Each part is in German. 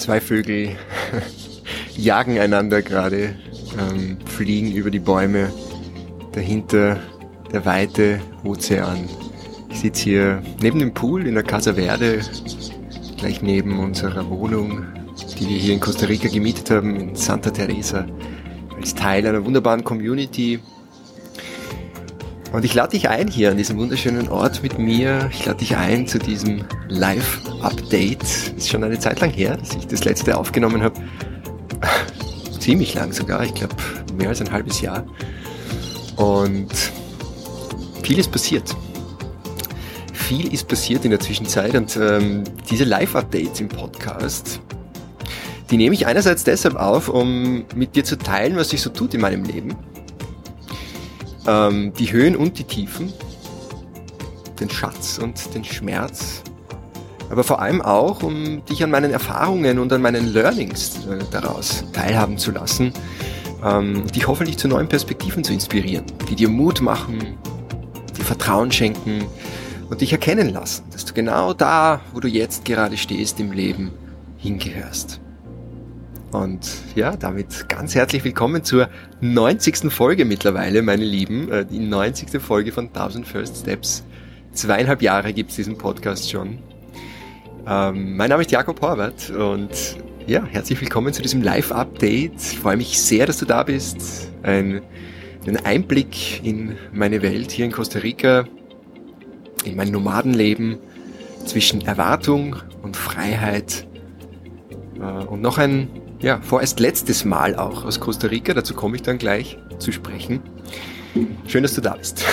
Zwei Vögel jagen einander gerade, fliegen über die Bäume, dahinter der weite Ozean. Ich sitze hier neben dem Pool in der Casa Verde, gleich neben unserer Wohnung, die wir hier in Costa Rica gemietet haben, in Santa Teresa, als Teil einer wunderbaren Community. Und ich lade dich ein hier an diesem wunderschönen Ort mit mir. Ich lade dich ein zu diesem Live-Update. Ist schon eine Zeit lang her, dass ich das letzte aufgenommen habe. Ziemlich lang sogar, ich glaube mehr als ein halbes Jahr. Und viel ist passiert. Viel ist passiert in der Zwischenzeit und diese Live-Updates im Podcast, die nehme ich einerseits deshalb auf, um mit dir zu teilen, was sich so tut in meinem Leben. Die Höhen und die Tiefen, den Schatz und den Schmerz, aber vor allem auch, um dich an meinen Erfahrungen und an meinen Learnings daraus teilhaben zu lassen, dich hoffentlich zu neuen Perspektiven zu inspirieren, die dir Mut machen, dir Vertrauen schenken und dich erkennen lassen, dass du genau da, wo du jetzt gerade stehst im Leben, hingehörst. Und ja, damit ganz herzlich willkommen zur 90. Folge mittlerweile, meine Lieben. Die 90. Folge von 1000 First Steps. 2,5 Jahre gibt's diesen Podcast schon. Mein Name ist Jakob Horvath und ja, herzlich willkommen zu diesem Live-Update. Ich freue mich sehr, dass du da bist. Einen Einblick in meine Welt hier in Costa Rica, in mein Nomadenleben zwischen Erwartung und Freiheit. Und noch ein vorerst letztes Mal auch aus Costa Rica, dazu komme ich dann gleich zu sprechen. Schön, dass du da bist.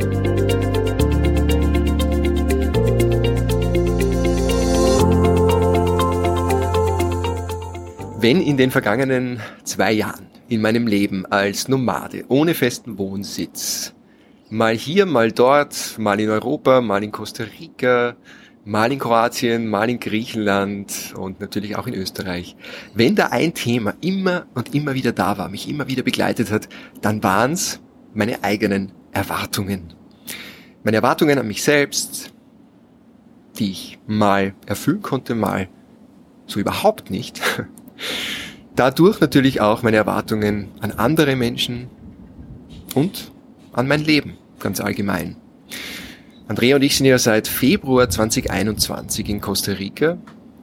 Wenn in den vergangenen 2 Jahren in meinem Leben als Nomade, ohne festen Wohnsitz, mal hier, mal dort, mal in Europa, mal in Costa Rica, mal in Kroatien, mal in Griechenland und natürlich auch in Österreich. Wenn da ein Thema immer und immer wieder da war, mich immer wieder begleitet hat, dann waren es meine eigenen Erwartungen. Meine Erwartungen an mich selbst, die ich mal erfüllen konnte, mal so überhaupt nicht. Dadurch natürlich auch meine Erwartungen an andere Menschen und an mein Leben ganz allgemein. Andrea und ich sind ja seit Februar 2021 in Costa Rica,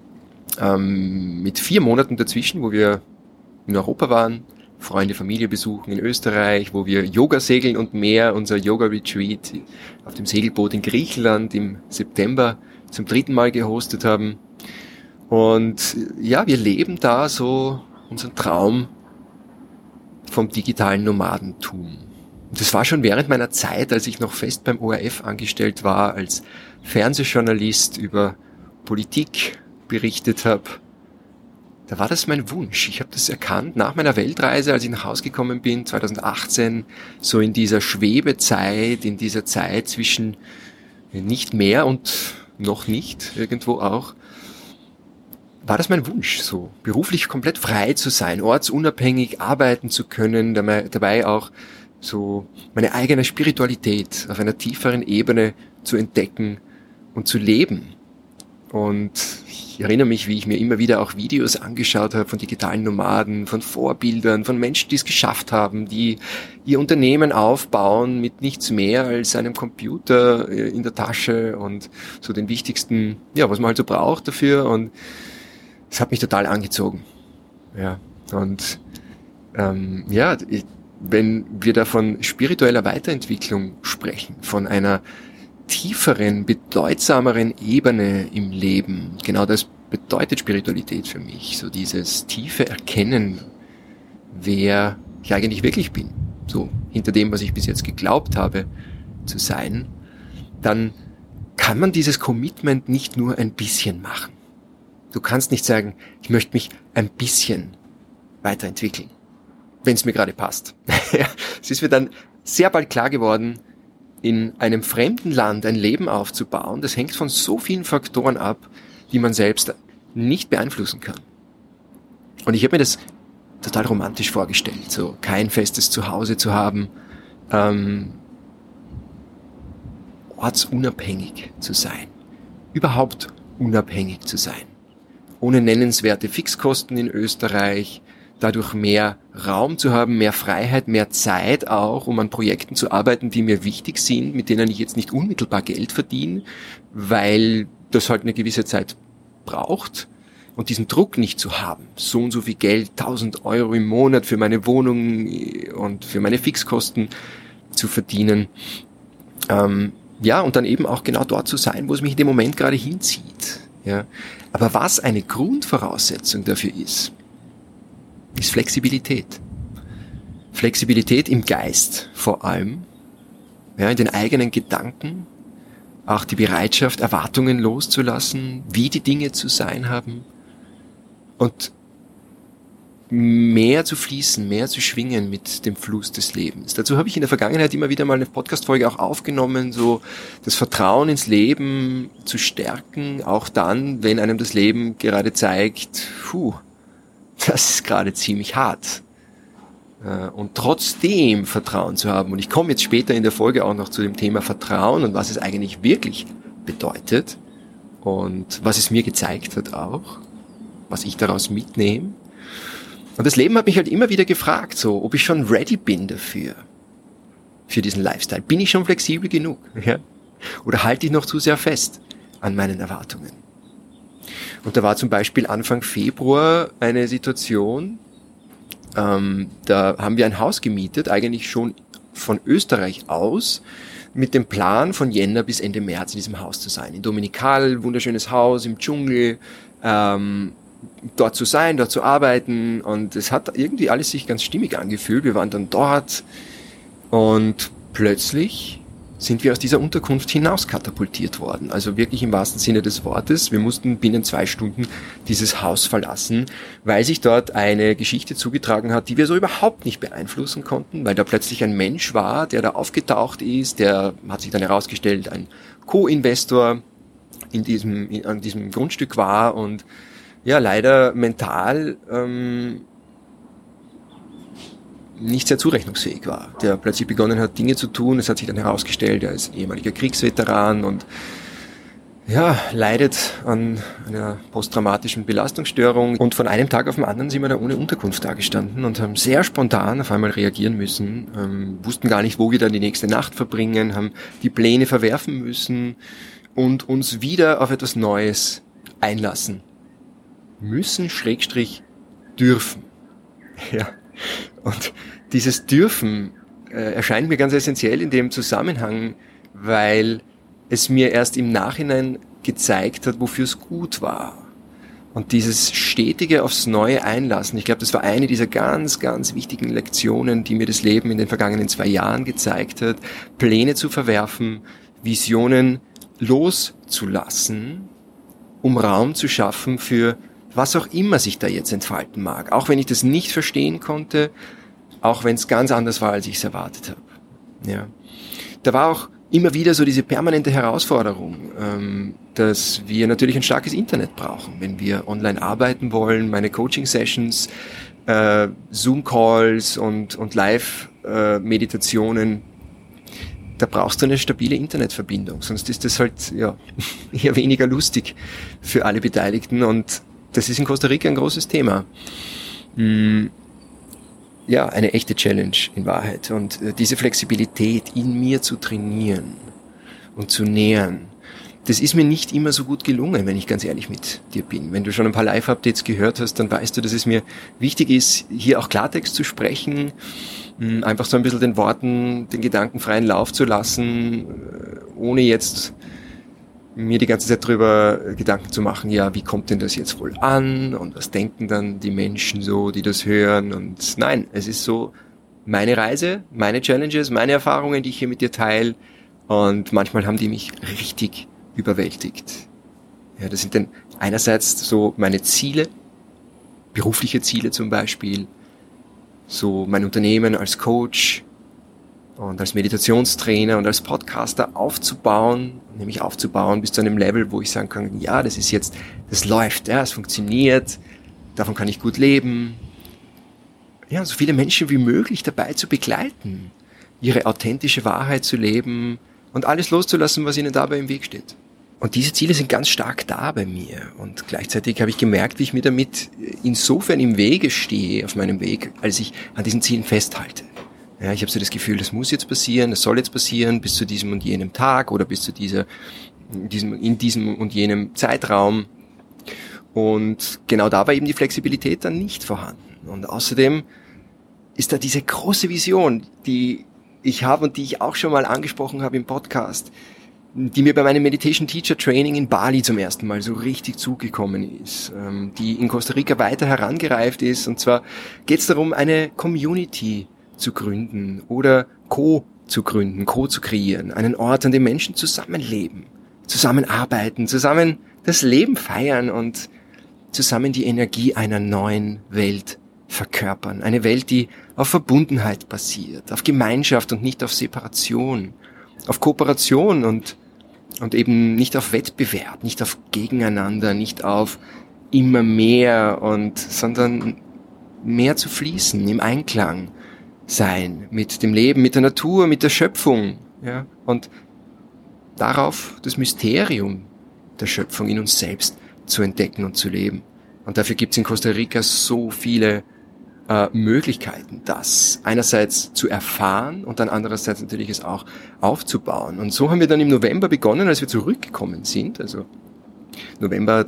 mit 4 Monaten dazwischen, wo wir in Europa waren, Freunde, Familie besuchen in Österreich, wo wir Yoga segeln und mehr, unser Yoga-Retreat auf dem Segelboot in Griechenland im September zum 3. Mal gehostet haben. Und ja, wir leben da so unseren Traum vom digitalen Nomadentum. Das war schon während meiner Zeit, als ich noch fest beim ORF angestellt war, als Fernsehjournalist über Politik berichtet habe. Da war das mein Wunsch. Ich habe das erkannt nach meiner Weltreise, als ich nach Hause gekommen bin, 2018, so in dieser Schwebezeit, in dieser Zeit zwischen nicht mehr und noch nicht, irgendwo auch, war das mein Wunsch, so beruflich komplett frei zu sein, ortsunabhängig arbeiten zu können, dabei auch so meine eigene Spiritualität auf einer tieferen Ebene zu entdecken und zu leben. Und ich erinnere mich, wie ich mir immer wieder auch Videos angeschaut habe von digitalen Nomaden, von Vorbildern, von Menschen, die es geschafft haben, die ihr Unternehmen aufbauen mit nichts mehr als einem Computer in der Tasche und so den wichtigsten, was man halt so braucht dafür. Und es hat mich total angezogen. Ja, und wenn wir da von spiritueller Weiterentwicklung sprechen, von einer tieferen, bedeutsameren Ebene im Leben, genau das bedeutet Spiritualität für mich, so dieses tiefe Erkennen, wer ich eigentlich wirklich bin, so hinter dem, was ich bis jetzt geglaubt habe zu sein, dann kann man dieses Commitment nicht nur ein bisschen machen. Du kannst nicht sagen, ich möchte mich ein bisschen weiterentwickeln, wenn es mir gerade passt. Es ist mir dann sehr bald klar geworden, in einem fremden Land ein Leben aufzubauen, das hängt von so vielen Faktoren ab, die man selbst nicht beeinflussen kann. Und ich habe mir das total romantisch vorgestellt, so kein festes Zuhause zu haben, ortsunabhängig zu sein, überhaupt unabhängig zu sein. ohne nennenswerte Fixkosten in Österreich, dadurch mehr Raum zu haben, mehr Freiheit, mehr Zeit auch, um an Projekten zu arbeiten, die mir wichtig sind, mit denen ich jetzt nicht unmittelbar Geld verdiene, weil das halt eine gewisse Zeit braucht. Und diesen Druck nicht zu haben, so und so viel Geld, 1.000 Euro im Monat für meine Wohnung und für meine Fixkosten zu verdienen. Und dann eben auch genau dort zu sein, wo es mich in dem Moment gerade hinzieht. Ja. Aber was eine Grundvoraussetzung dafür ist Flexibilität. Flexibilität im Geist vor allem, ja, in den eigenen Gedanken, auch die Bereitschaft, Erwartungen loszulassen, wie die Dinge zu sein haben und mehr zu fließen, mehr zu schwingen mit dem Fluss des Lebens. Dazu habe ich in der Vergangenheit immer wieder mal eine Podcast-Folge auch aufgenommen, so das Vertrauen ins Leben zu stärken, auch dann, wenn einem das Leben gerade zeigt, das ist gerade ziemlich hart. Und trotzdem Vertrauen zu haben. Und ich komme jetzt später in der Folge auch noch zu dem Thema Vertrauen und was es eigentlich wirklich bedeutet und was es mir gezeigt hat auch, was ich daraus mitnehme. Und das Leben hat mich halt immer wieder gefragt, so, ob ich schon ready bin dafür, für diesen Lifestyle. Bin ich schon flexibel genug? Ja? Oder halte ich noch zu sehr fest an meinen Erwartungen? Und da war zum Beispiel Anfang Februar eine Situation, da haben wir ein Haus gemietet, eigentlich schon von Österreich aus, mit dem Plan von Jänner bis Ende März in diesem Haus zu sein. In Dominikal, wunderschönes Haus im Dschungel, dort zu sein, dort zu arbeiten, und es hat irgendwie alles sich ganz stimmig angefühlt. Wir waren dann dort und plötzlich sind wir aus dieser Unterkunft hinaus katapultiert worden. Also wirklich im wahrsten Sinne des Wortes. Wir mussten binnen 2 Stunden dieses Haus verlassen, weil sich dort eine Geschichte zugetragen hat, die wir so überhaupt nicht beeinflussen konnten, weil da plötzlich ein Mensch war, der da aufgetaucht ist, der hat sich dann herausgestellt, ein Co-Investor an diesem Grundstück war und ja, leider mental nicht sehr zurechnungsfähig war, der plötzlich begonnen hat, Dinge zu tun. Es hat sich dann herausgestellt, er ist ehemaliger Kriegsveteran und ja, leidet an einer posttraumatischen Belastungsstörung. Und von einem Tag auf den anderen sind wir da ohne Unterkunft dagestanden und haben sehr spontan auf einmal reagieren müssen, wussten gar nicht, wo wir dann die nächste Nacht verbringen, haben die Pläne verwerfen müssen und uns wieder auf etwas Neues einlassen müssen, dürfen. Ja. Und dieses Dürfen erscheint mir ganz essentiell in dem Zusammenhang, weil es mir erst im Nachhinein gezeigt hat, wofür es gut war. Und dieses stetige aufs Neue Einlassen, ich glaube, das war eine dieser ganz, ganz wichtigen Lektionen, die mir das Leben in den vergangenen 2 Jahren gezeigt hat, Pläne zu verwerfen, Visionen loszulassen, um Raum zu schaffen für was auch immer sich da jetzt entfalten mag. Auch wenn ich das nicht verstehen konnte, auch wenn es ganz anders war, als ich es erwartet habe. Ja. Da war auch immer wieder so diese permanente Herausforderung, dass wir natürlich ein starkes Internet brauchen, wenn wir online arbeiten wollen. Meine Coaching-Sessions, Zoom-Calls und Live-Meditationen, da brauchst du eine stabile Internetverbindung, sonst ist das halt eher weniger lustig für alle Beteiligten, und das ist in Costa Rica ein großes Thema. Ja, eine echte Challenge in Wahrheit. Und diese Flexibilität in mir zu trainieren und zu nähern, das ist mir nicht immer so gut gelungen, wenn ich ganz ehrlich mit dir bin. Wenn du schon ein paar Live-Updates gehört hast, dann weißt du, dass es mir wichtig ist, hier auch Klartext zu sprechen, einfach so ein bisschen den Worten, den Gedanken freien Lauf zu lassen, ohne jetzt mir die ganze Zeit drüber Gedanken zu machen, ja, wie kommt denn das jetzt wohl an und was denken dann die Menschen so, die das hören, und nein, es ist so meine Reise, meine Challenges, meine Erfahrungen, die ich hier mit dir teile, und manchmal haben die mich richtig überwältigt. Ja, das sind dann einerseits so meine Ziele, berufliche Ziele zum Beispiel, so mein Unternehmen als Coach und als Meditationstrainer und als Podcaster aufzubauen bis zu einem Level, wo ich sagen kann, ja, das läuft, ja, es funktioniert, davon kann ich gut leben. Ja, so viele Menschen wie möglich dabei zu begleiten, ihre authentische Wahrheit zu leben und alles loszulassen, was ihnen dabei im Weg steht. Und diese Ziele sind ganz stark da bei mir. Und gleichzeitig habe ich gemerkt, wie ich mir damit insofern im Wege stehe, auf meinem Weg, als ich an diesen Zielen festhalte. Ja, ich habe so das Gefühl, das muss jetzt passieren, das soll jetzt passieren, bis zu diesem und jenem Tag oder bis zu in diesem und jenem Zeitraum. Und genau da war eben die Flexibilität dann nicht vorhanden. Und außerdem ist da diese große Vision, die ich habe und die ich auch schon mal angesprochen habe im Podcast, die mir bei meinem Meditation Teacher Training in Bali zum ersten Mal so richtig zugekommen ist, die in Costa Rica weiter herangereift ist. Und zwar geht es darum, eine Community zu gründen oder Co zu kreieren, einen Ort, an dem Menschen zusammenleben, zusammenarbeiten, zusammen das Leben feiern und zusammen die Energie einer neuen Welt verkörpern. Eine Welt, die auf Verbundenheit basiert, auf Gemeinschaft und nicht auf Separation, auf Kooperation und eben nicht auf Wettbewerb, nicht auf Gegeneinander, nicht auf immer mehr sondern mehr zu fließen, im Einklang sein mit dem Leben, mit der Natur, mit der Schöpfung, ja, und darauf das Mysterium der Schöpfung in uns selbst zu entdecken und zu leben. Und dafür gibt es in Costa Rica so viele Möglichkeiten, das einerseits zu erfahren und dann andererseits natürlich es auch aufzubauen. Und so haben wir dann im November begonnen, als wir zurückgekommen sind, also November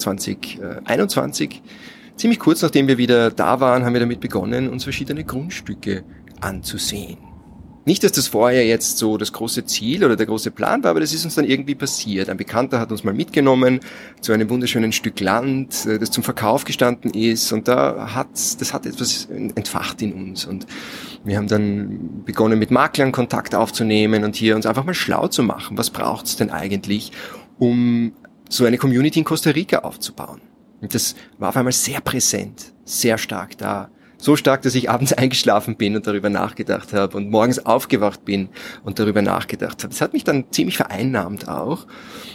2021, ziemlich kurz nachdem wir wieder da waren, haben wir damit begonnen, uns verschiedene Grundstücke anzusehen. Nicht, dass das vorher jetzt so das große Ziel oder der große Plan war, aber das ist uns dann irgendwie passiert. Ein Bekannter hat uns mal mitgenommen zu einem wunderschönen Stück Land, das zum Verkauf gestanden ist, und das hat etwas entfacht in uns. Und wir haben dann begonnen, mit Maklern Kontakt aufzunehmen und hier uns einfach mal schlau zu machen. Was braucht's denn eigentlich, um so eine Community in Costa Rica aufzubauen? Und das war auf einmal sehr präsent, sehr stark da. So stark, dass ich abends eingeschlafen bin und darüber nachgedacht habe und morgens aufgewacht bin und darüber nachgedacht habe. Das hat mich dann ziemlich vereinnahmt auch.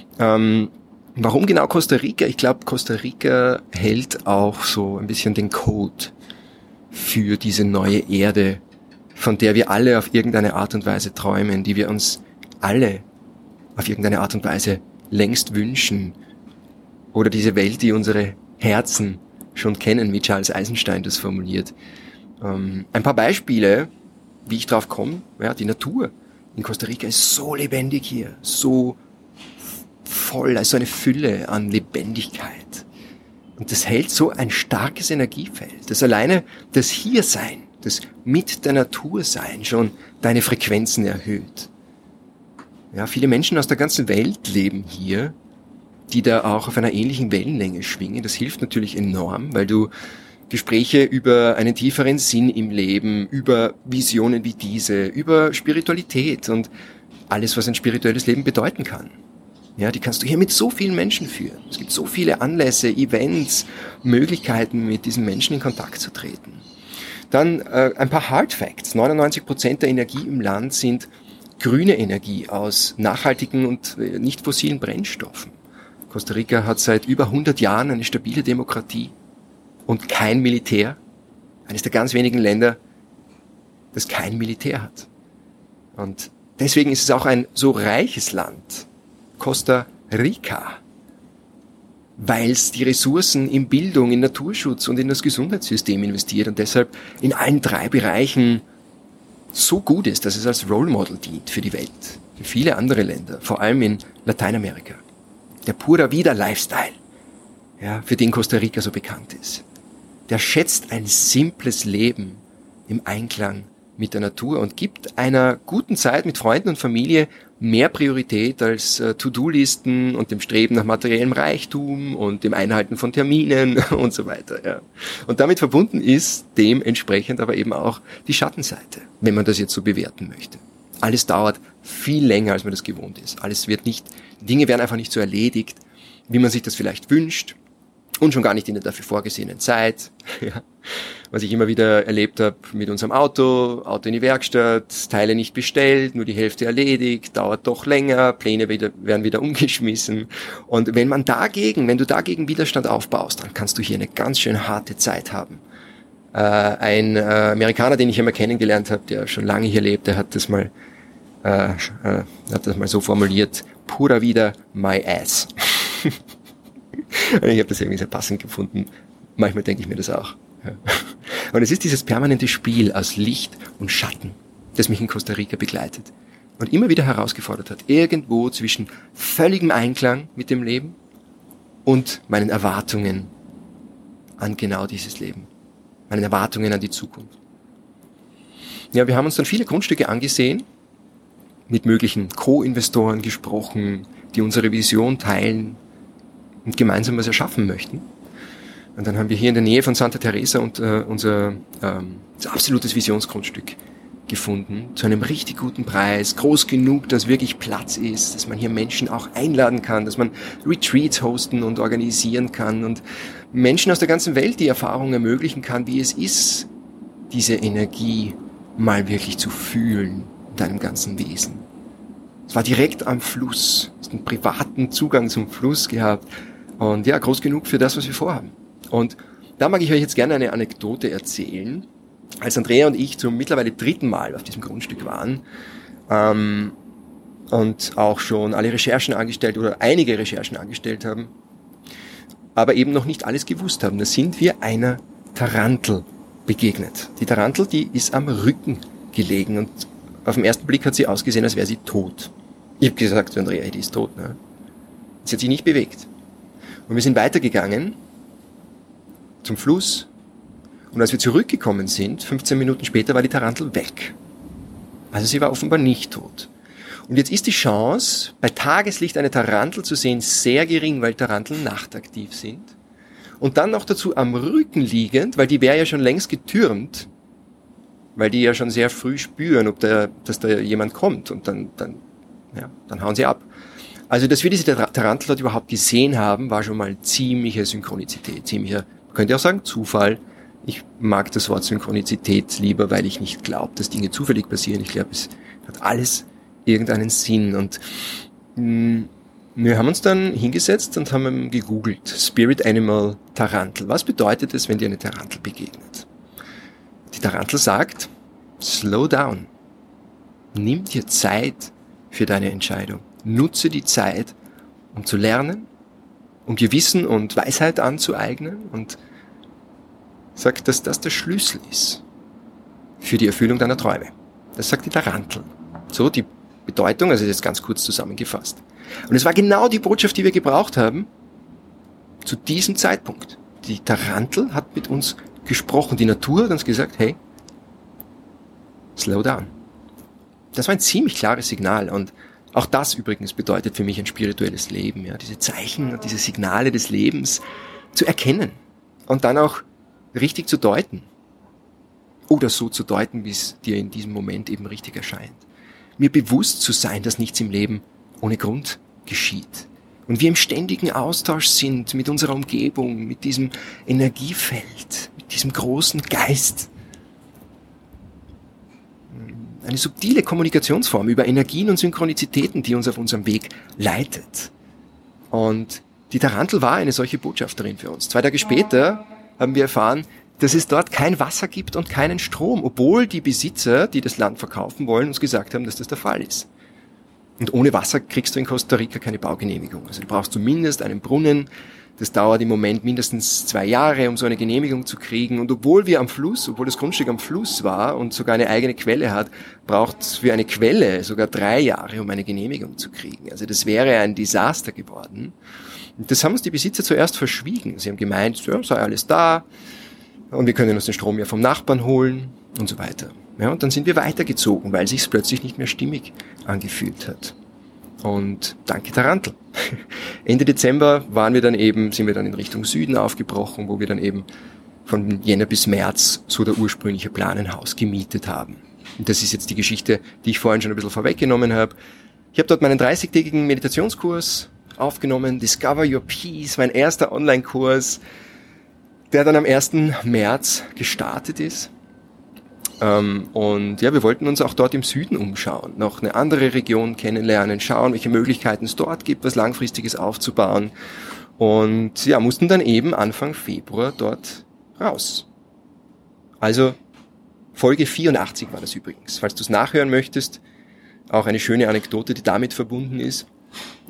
Warum genau Costa Rica? Ich glaube, Costa Rica hält auch so ein bisschen den Code für diese neue Erde, von der wir alle auf irgendeine Art und Weise träumen, die wir uns alle auf irgendeine Art und Weise längst wünschen. Oder diese Welt, die unsere Herzen schon kennen, wie Charles Eisenstein das formuliert. Ein paar Beispiele, wie ich drauf komme. Ja, die Natur in Costa Rica ist so lebendig hier, so voll, also eine Fülle an Lebendigkeit. Und das hält so ein starkes Energiefeld. Das alleine, das Hiersein, das mit der Natur sein schon deine Frequenzen erhöht. Ja, viele Menschen aus der ganzen Welt leben hier, die da auch auf einer ähnlichen Wellenlänge schwingen. Das hilft natürlich enorm, weil du Gespräche über einen tieferen Sinn im Leben, über Visionen wie diese, über Spiritualität und alles, was ein spirituelles Leben bedeuten kann. Ja, die kannst du hier mit so vielen Menschen führen. Es gibt so viele Anlässe, Events, Möglichkeiten, mit diesen Menschen in Kontakt zu treten. Dann ein paar Hard Facts. 99% der Energie im Land sind grüne Energie aus nachhaltigen und nicht fossilen Brennstoffen. Costa Rica hat seit über 100 Jahren eine stabile Demokratie und kein Militär. Eines der ganz wenigen Länder, das kein Militär hat. Und deswegen ist es auch ein so reiches Land, Costa Rica, weil es die Ressourcen in Bildung, in Naturschutz und in das Gesundheitssystem investiert und deshalb in allen 3 Bereichen so gut ist, dass es als Role Model dient für die Welt, für viele andere Länder, vor allem in Lateinamerika. Der Pura Vida Lifestyle, ja, für den Costa Rica so bekannt ist. Der schätzt ein simples Leben im Einklang mit der Natur und gibt einer guten Zeit mit Freunden und Familie mehr Priorität als To-Do-Listen und dem Streben nach materiellem Reichtum und dem Einhalten von Terminen und so weiter. Ja. Und damit verbunden ist dementsprechend aber eben auch die Schattenseite, wenn man das jetzt so bewerten möchte. Alles dauert viel länger, als man das gewohnt ist. Dinge werden einfach nicht so erledigt, wie man sich das vielleicht wünscht und schon gar nicht in der dafür vorgesehenen Zeit. Ja. Was ich immer wieder erlebt habe mit unserem Auto in die Werkstatt, Teile nicht bestellt, nur die Hälfte erledigt, dauert doch länger, Pläne werden wieder umgeschmissen. Und wenn du dagegen Widerstand aufbaust, dann kannst du hier eine ganz schön harte Zeit haben. Ein Amerikaner, den ich einmal kennengelernt habe, der schon lange hier lebt, der hat das mal so formuliert: pura vida my ass. Ich habe das irgendwie sehr passend gefunden. Manchmal denke ich mir das auch. Ja. Und es ist dieses permanente Spiel aus Licht und Schatten, das mich in Costa Rica begleitet und immer wieder herausgefordert hat, irgendwo zwischen völligem Einklang mit dem Leben und meinen Erwartungen an genau dieses Leben, meinen Erwartungen an die Zukunft. Ja, wir haben uns dann viele Grundstücke angesehen, mit möglichen Co-Investoren gesprochen, die unsere Vision teilen und gemeinsam was erschaffen möchten. Und dann haben wir hier in der Nähe von Santa Teresa unser absolutes Visionsgrundstück gefunden, zu einem richtig guten Preis, groß genug, dass wirklich Platz ist, dass man hier Menschen auch einladen kann, dass man Retreats hosten und organisieren kann und Menschen aus der ganzen Welt die Erfahrung ermöglichen kann, wie es ist, diese Energie mal wirklich zu fühlen in deinem ganzen Wesen. Es war direkt am Fluss, es hat einen privaten Zugang zum Fluss gehabt und ja, groß genug für das, was wir vorhaben. Und da mag ich euch jetzt gerne eine Anekdote erzählen. Als Andrea und ich zum mittlerweile 3. Mal auf diesem Grundstück waren und auch schon alle Recherchen angestellt oder einige Recherchen angestellt haben, aber eben noch nicht alles gewusst haben, da sind wir einer Tarantel begegnet. Die Tarantel, die ist am Rücken gelegen und auf den ersten Blick hat sie ausgesehen, als wäre sie tot. Ich habe gesagt zu Andrea, die ist tot. Ne? Sie hat sich nicht bewegt. Und wir sind weitergegangen zum Fluss. Und als wir zurückgekommen sind, 15 Minuten später, war die Tarantel weg. Also sie war offenbar nicht tot. Und jetzt ist die Chance, bei Tageslicht eine Tarantel zu sehen, sehr gering, weil Taranteln nachtaktiv sind. Und dann noch dazu am Rücken liegend, weil die wäre ja schon längst getürmt, weil die ja schon sehr früh spüren, dass da jemand kommt. Und dann hauen sie ab. Also, dass wir diese Tarantel dort überhaupt gesehen haben, war schon mal ziemliche Synchronizität, ziemlicher, könnt ihr auch sagen, Zufall. Ich mag das Wort Synchronizität lieber, weil ich nicht glaube, dass Dinge zufällig passieren. Ich glaube, es hat alles irgendeinen Sinn. Und wir haben uns dann hingesetzt und haben gegoogelt. Spirit Animal Tarantel. Was bedeutet es, wenn dir eine Tarantel begegnet? Die Tarantel sagt, slow down. Nimm dir Zeit für deine Entscheidung. Nutze die Zeit, um zu lernen, um dir Wissen und Weisheit anzueignen und sagt, dass das der Schlüssel ist für die Erfüllung deiner Träume. Das sagt die Tarantel. So die Bedeutung, also jetzt ganz kurz zusammengefasst. Und es war genau die Botschaft, die wir gebraucht haben zu diesem Zeitpunkt. Die Tarantel hat mit uns gesprochen. Die Natur hat uns gesagt, hey, slow down. Das war ein ziemlich klares Signal und auch das übrigens bedeutet für mich ein spirituelles Leben, ja, diese Zeichen und diese Signale des Lebens zu erkennen und dann auch richtig zu deuten. Oder so zu deuten, wie es dir in diesem Moment eben richtig erscheint. Mir bewusst zu sein, dass nichts im Leben ohne Grund geschieht. Und wir im ständigen Austausch sind mit unserer Umgebung, mit diesem Energiefeld, mit diesem großen Geist. Eine subtile Kommunikationsform über Energien und Synchronizitäten, die uns auf unserem Weg leitet. Und die Tarantel war eine solche Botschafterin für uns. 2 Tage später haben wir erfahren, dass es dort kein Wasser gibt und keinen Strom, obwohl die Besitzer, die das Land verkaufen wollen, uns gesagt haben, dass das der Fall ist. Und ohne Wasser kriegst du in Costa Rica keine Baugenehmigung. Also du brauchst zumindest einen Brunnen. Das dauert im Moment mindestens 2 Jahre, um so eine Genehmigung zu kriegen. Und obwohl das Grundstück am Fluss war und sogar eine eigene Quelle hat, braucht es für eine Quelle sogar 3 Jahre, um eine Genehmigung zu kriegen. Also das wäre ein Desaster geworden. Und das haben uns die Besitzer zuerst verschwiegen. Sie haben gemeint, ja, sei alles da und wir können uns den Strom ja vom Nachbarn holen und so weiter. Ja, und dann sind wir weitergezogen, weil sich's plötzlich nicht mehr stimmig angefühlt hat. Und danke Tarantel. Ende Dezember sind wir dann in Richtung Süden aufgebrochen, wo wir dann eben von Jänner bis März so der ursprüngliche Plan ein Haus gemietet haben. Und das ist jetzt die Geschichte, die ich vorhin schon ein bisschen vorweggenommen habe. Ich habe dort meinen 30-tägigen Meditationskurs aufgenommen, Discover Your Peace, mein erster Online-Kurs, der dann am 1. März gestartet ist. Und ja, wir wollten uns auch dort im Süden umschauen, noch eine andere Region kennenlernen, schauen, welche Möglichkeiten es dort gibt, was Langfristiges aufzubauen. Und ja, mussten dann eben Anfang Februar dort raus. Also Folge 84 war das übrigens. Falls du es nachhören möchtest, auch eine schöne Anekdote, die damit verbunden ist.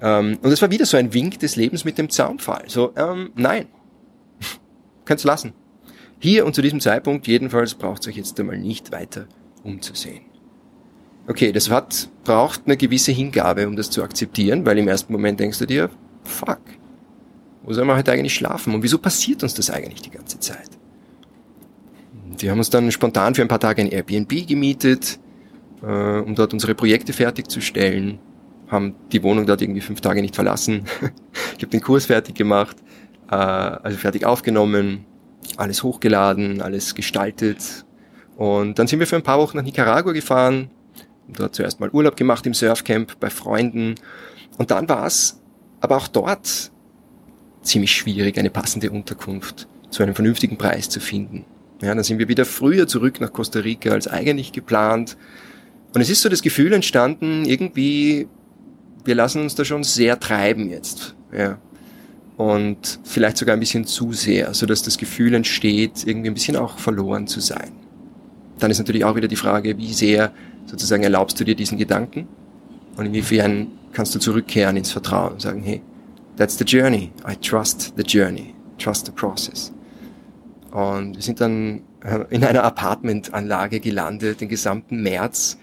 Und es war wieder so ein Wink des Lebens mit dem Zaunpfahl. So, nein, könnt's lassen. Hier und zu diesem Zeitpunkt jedenfalls braucht es euch jetzt einmal nicht weiter umzusehen. Okay, das braucht eine gewisse Hingabe, um das zu akzeptieren, weil im ersten Moment denkst du dir, fuck, wo soll man heute eigentlich schlafen? Und wieso passiert uns das eigentlich die ganze Zeit? Wir haben uns dann spontan für ein paar Tage ein Airbnb gemietet, um dort unsere Projekte fertigzustellen, haben die Wohnung dort irgendwie 5 Tage nicht verlassen. Ich habe den Kurs fertig gemacht, also fertig aufgenommen, alles hochgeladen, alles gestaltet. Und dann sind wir für ein paar Wochen nach Nicaragua gefahren, dort zuerst mal Urlaub gemacht im Surfcamp bei Freunden. Und dann war es aber auch dort ziemlich schwierig, eine passende Unterkunft zu einem vernünftigen Preis zu finden. Ja, dann sind wir wieder früher zurück nach Costa Rica als eigentlich geplant. Und es ist so das Gefühl entstanden, irgendwie, wir lassen uns da schon sehr treiben jetzt. Ja. Und vielleicht sogar ein bisschen zu sehr, sodass das Gefühl entsteht, irgendwie ein bisschen auch verloren zu sein. Dann ist natürlich auch wieder die Frage, wie sehr sozusagen erlaubst du dir diesen Gedanken und inwiefern kannst du zurückkehren ins Vertrauen und sagen, hey, that's the journey, I trust the journey, trust the process. Und wir sind dann in einer Apartmentanlage gelandet, den gesamten März,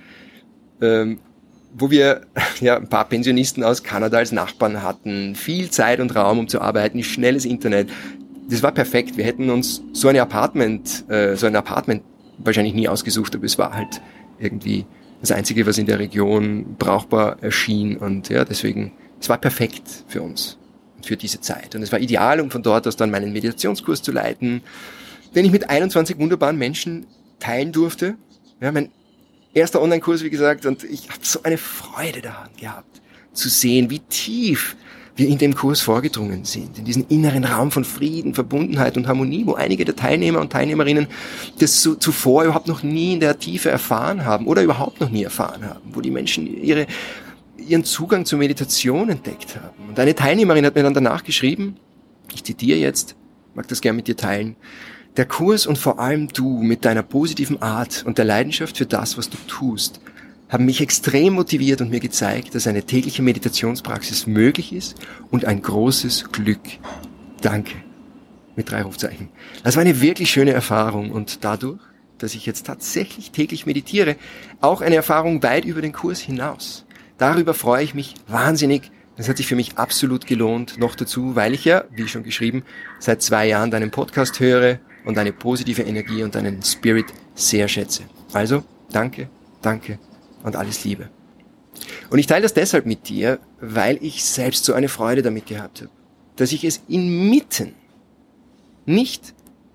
wo wir ja ein paar Pensionisten aus Kanada als Nachbarn hatten, viel Zeit und Raum, um zu arbeiten, schnelles Internet. Das war perfekt. Wir hätten uns so ein Apartment wahrscheinlich nie ausgesucht, aber es war halt irgendwie das Einzige, was in der Region brauchbar erschien. Und ja, deswegen, es war perfekt für uns und für diese Zeit. Und es war ideal, um von dort aus dann meinen Meditationskurs zu leiten, den ich mit 21 wunderbaren Menschen teilen durfte. Ja, mein erster Online-Kurs, wie gesagt, und ich habe so eine Freude daran gehabt, zu sehen, wie tief wir in dem Kurs vorgedrungen sind, in diesen inneren Raum von Frieden, Verbundenheit und Harmonie, wo einige der Teilnehmer und Teilnehmerinnen das zuvor überhaupt noch nie in der Tiefe erfahren haben oder überhaupt noch nie erfahren haben, wo die Menschen ihren Zugang zur Meditation entdeckt haben. Und eine Teilnehmerin hat mir dann danach geschrieben, ich zitiere jetzt, mag das gerne mit dir teilen, der Kurs und vor allem du mit deiner positiven Art und der Leidenschaft für das, was du tust, haben mich extrem motiviert und mir gezeigt, dass eine tägliche Meditationspraxis möglich ist und ein großes Glück. Danke. Mit 3 Rufzeichen. Das war eine wirklich schöne Erfahrung und dadurch, dass ich jetzt tatsächlich täglich meditiere, auch eine Erfahrung weit über den Kurs hinaus. Darüber freue ich mich wahnsinnig. Das hat sich für mich absolut gelohnt. Noch dazu, weil ich ja, wie schon geschrieben, seit 2 Jahren deinen Podcast höre und deine positive Energie und deinen Spirit sehr schätze. Also, danke, danke und alles Liebe. Und ich teile das deshalb mit dir, weil ich selbst so eine Freude damit gehabt habe, dass ich es inmitten, nicht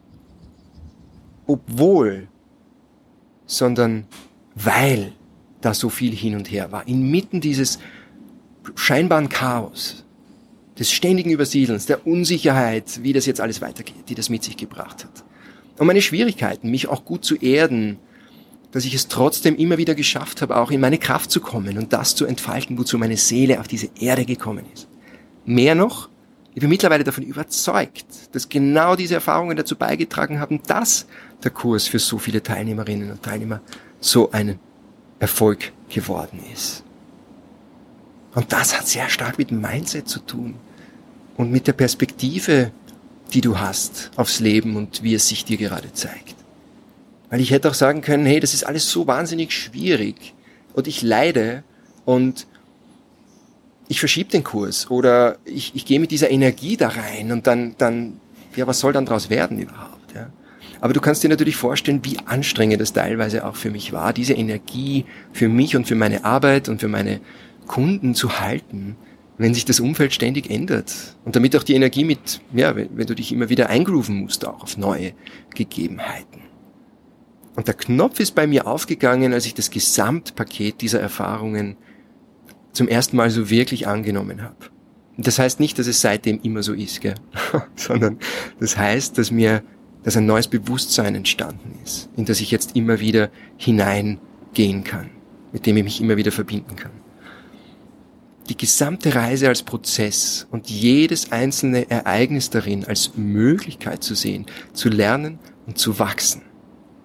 obwohl, sondern weil da so viel hin und her war, inmitten dieses scheinbaren Chaos, des ständigen Übersiedelns, der Unsicherheit, wie das jetzt alles weitergeht, die das mit sich gebracht hat. Und meine Schwierigkeiten, mich auch gut zu erden, dass ich es trotzdem immer wieder geschafft habe, auch in meine Kraft zu kommen und das zu entfalten, wozu meine Seele auf diese Erde gekommen ist. Mehr noch, ich bin mittlerweile davon überzeugt, dass genau diese Erfahrungen dazu beigetragen haben, dass der Kurs für so viele Teilnehmerinnen und Teilnehmer so ein Erfolg geworden ist. Und das hat sehr stark mit dem Mindset zu tun und mit der Perspektive, die du hast aufs Leben und wie es sich dir gerade zeigt. Weil ich hätte auch sagen können, hey, das ist alles so wahnsinnig schwierig und ich leide und ich verschiebe den Kurs oder ich gehe mit dieser Energie da rein und dann, ja, was soll dann draus werden überhaupt? Ja? Aber du kannst dir natürlich vorstellen, wie anstrengend es teilweise auch für mich war, diese Energie für mich und für meine Arbeit und für meine Kunden zu halten, wenn sich das Umfeld ständig ändert. Und damit auch die Energie mit, ja, wenn du dich immer wieder eingrooven musst, auch auf neue Gegebenheiten. Und der Knopf ist bei mir aufgegangen, als ich das Gesamtpaket dieser Erfahrungen zum ersten Mal so wirklich angenommen habe. Und das heißt nicht, dass es seitdem immer so ist, gell? Sondern das heißt, dass ein neues Bewusstsein entstanden ist, in das ich jetzt immer wieder hineingehen kann, mit dem ich mich immer wieder verbinden kann. Die gesamte Reise als Prozess und jedes einzelne Ereignis darin als Möglichkeit zu sehen, zu lernen und zu wachsen.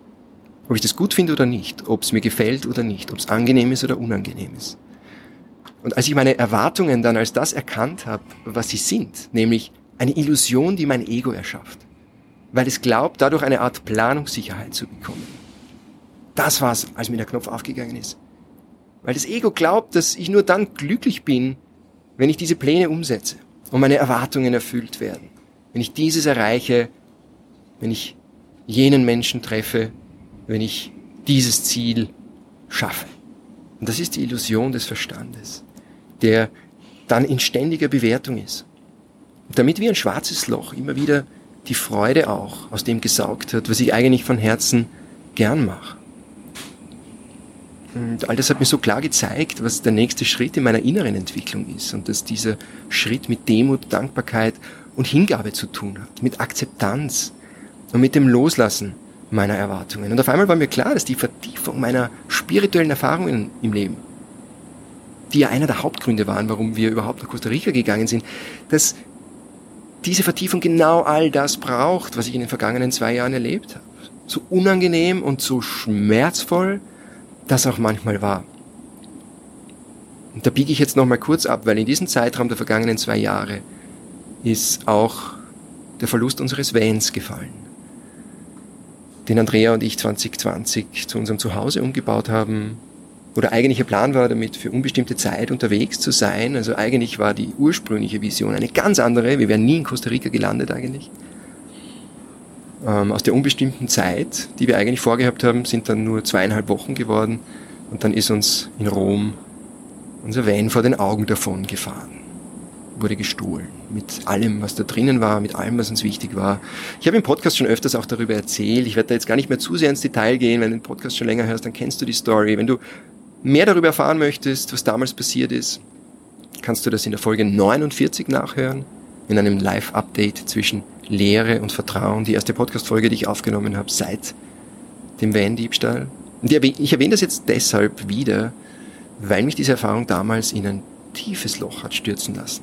Ob ich das gut finde oder nicht, ob es mir gefällt oder nicht, ob es angenehm ist oder unangenehm ist. Und als ich meine Erwartungen dann als das erkannt habe, was sie sind, nämlich eine Illusion, die mein Ego erschafft, weil es glaubt, dadurch eine Art Planungssicherheit zu bekommen. Das war's, als mir der Knopf aufgegangen ist. Weil das Ego glaubt, dass ich nur dann glücklich bin, wenn ich diese Pläne umsetze und meine Erwartungen erfüllt werden. Wenn ich dieses erreiche, wenn ich jenen Menschen treffe, wenn ich dieses Ziel schaffe. Und das ist die Illusion des Verstandes, der dann in ständiger Bewertung ist. Und damit wie ein schwarzes Loch immer wieder die Freude auch aus dem gesaugt hat, was ich eigentlich von Herzen gern mache. Und all das hat mir so klar gezeigt, was der nächste Schritt in meiner inneren Entwicklung ist und dass dieser Schritt mit Demut, Dankbarkeit und Hingabe zu tun hat, mit Akzeptanz und mit dem Loslassen meiner Erwartungen. Und auf einmal war mir klar, dass die Vertiefung meiner spirituellen Erfahrungen im Leben, die ja einer der Hauptgründe waren, warum wir überhaupt nach Costa Rica gegangen sind, dass diese Vertiefung genau all das braucht, was ich in den vergangenen 2 Jahren erlebt habe. So unangenehm und so schmerzvoll das auch manchmal war. Und da biege ich jetzt nochmal kurz ab, weil in diesem Zeitraum der vergangenen 2 Jahre ist auch der Verlust unseres Vans gefallen, den Andrea und ich 2020 zu unserem Zuhause umgebaut haben, wo der eigentliche Plan war, damit für unbestimmte Zeit unterwegs zu sein. Also eigentlich war die ursprüngliche Vision eine ganz andere. Wir wären nie in Costa Rica gelandet eigentlich. Aus der unbestimmten Zeit, die wir eigentlich vorgehabt haben, sind dann nur 2,5 Wochen geworden. Und dann ist uns in Rom unser Van vor den Augen davon gefahren. Wurde gestohlen. Mit allem, was da drinnen war, mit allem, was uns wichtig war. Ich habe im Podcast schon öfters auch darüber erzählt. Ich werde da jetzt gar nicht mehr zu sehr ins Detail gehen. Wenn du den Podcast schon länger hörst, dann kennst du die Story. Wenn du mehr darüber erfahren möchtest, was damals passiert ist, kannst du das in der Folge 49 nachhören. In einem Live-Update zwischen Lehre und Vertrauen. Die erste Podcast-Folge, die ich aufgenommen habe seit dem Van-Diebstahl. Und ich erwähne das jetzt deshalb wieder, weil mich diese Erfahrung damals in ein tiefes Loch hat stürzen lassen.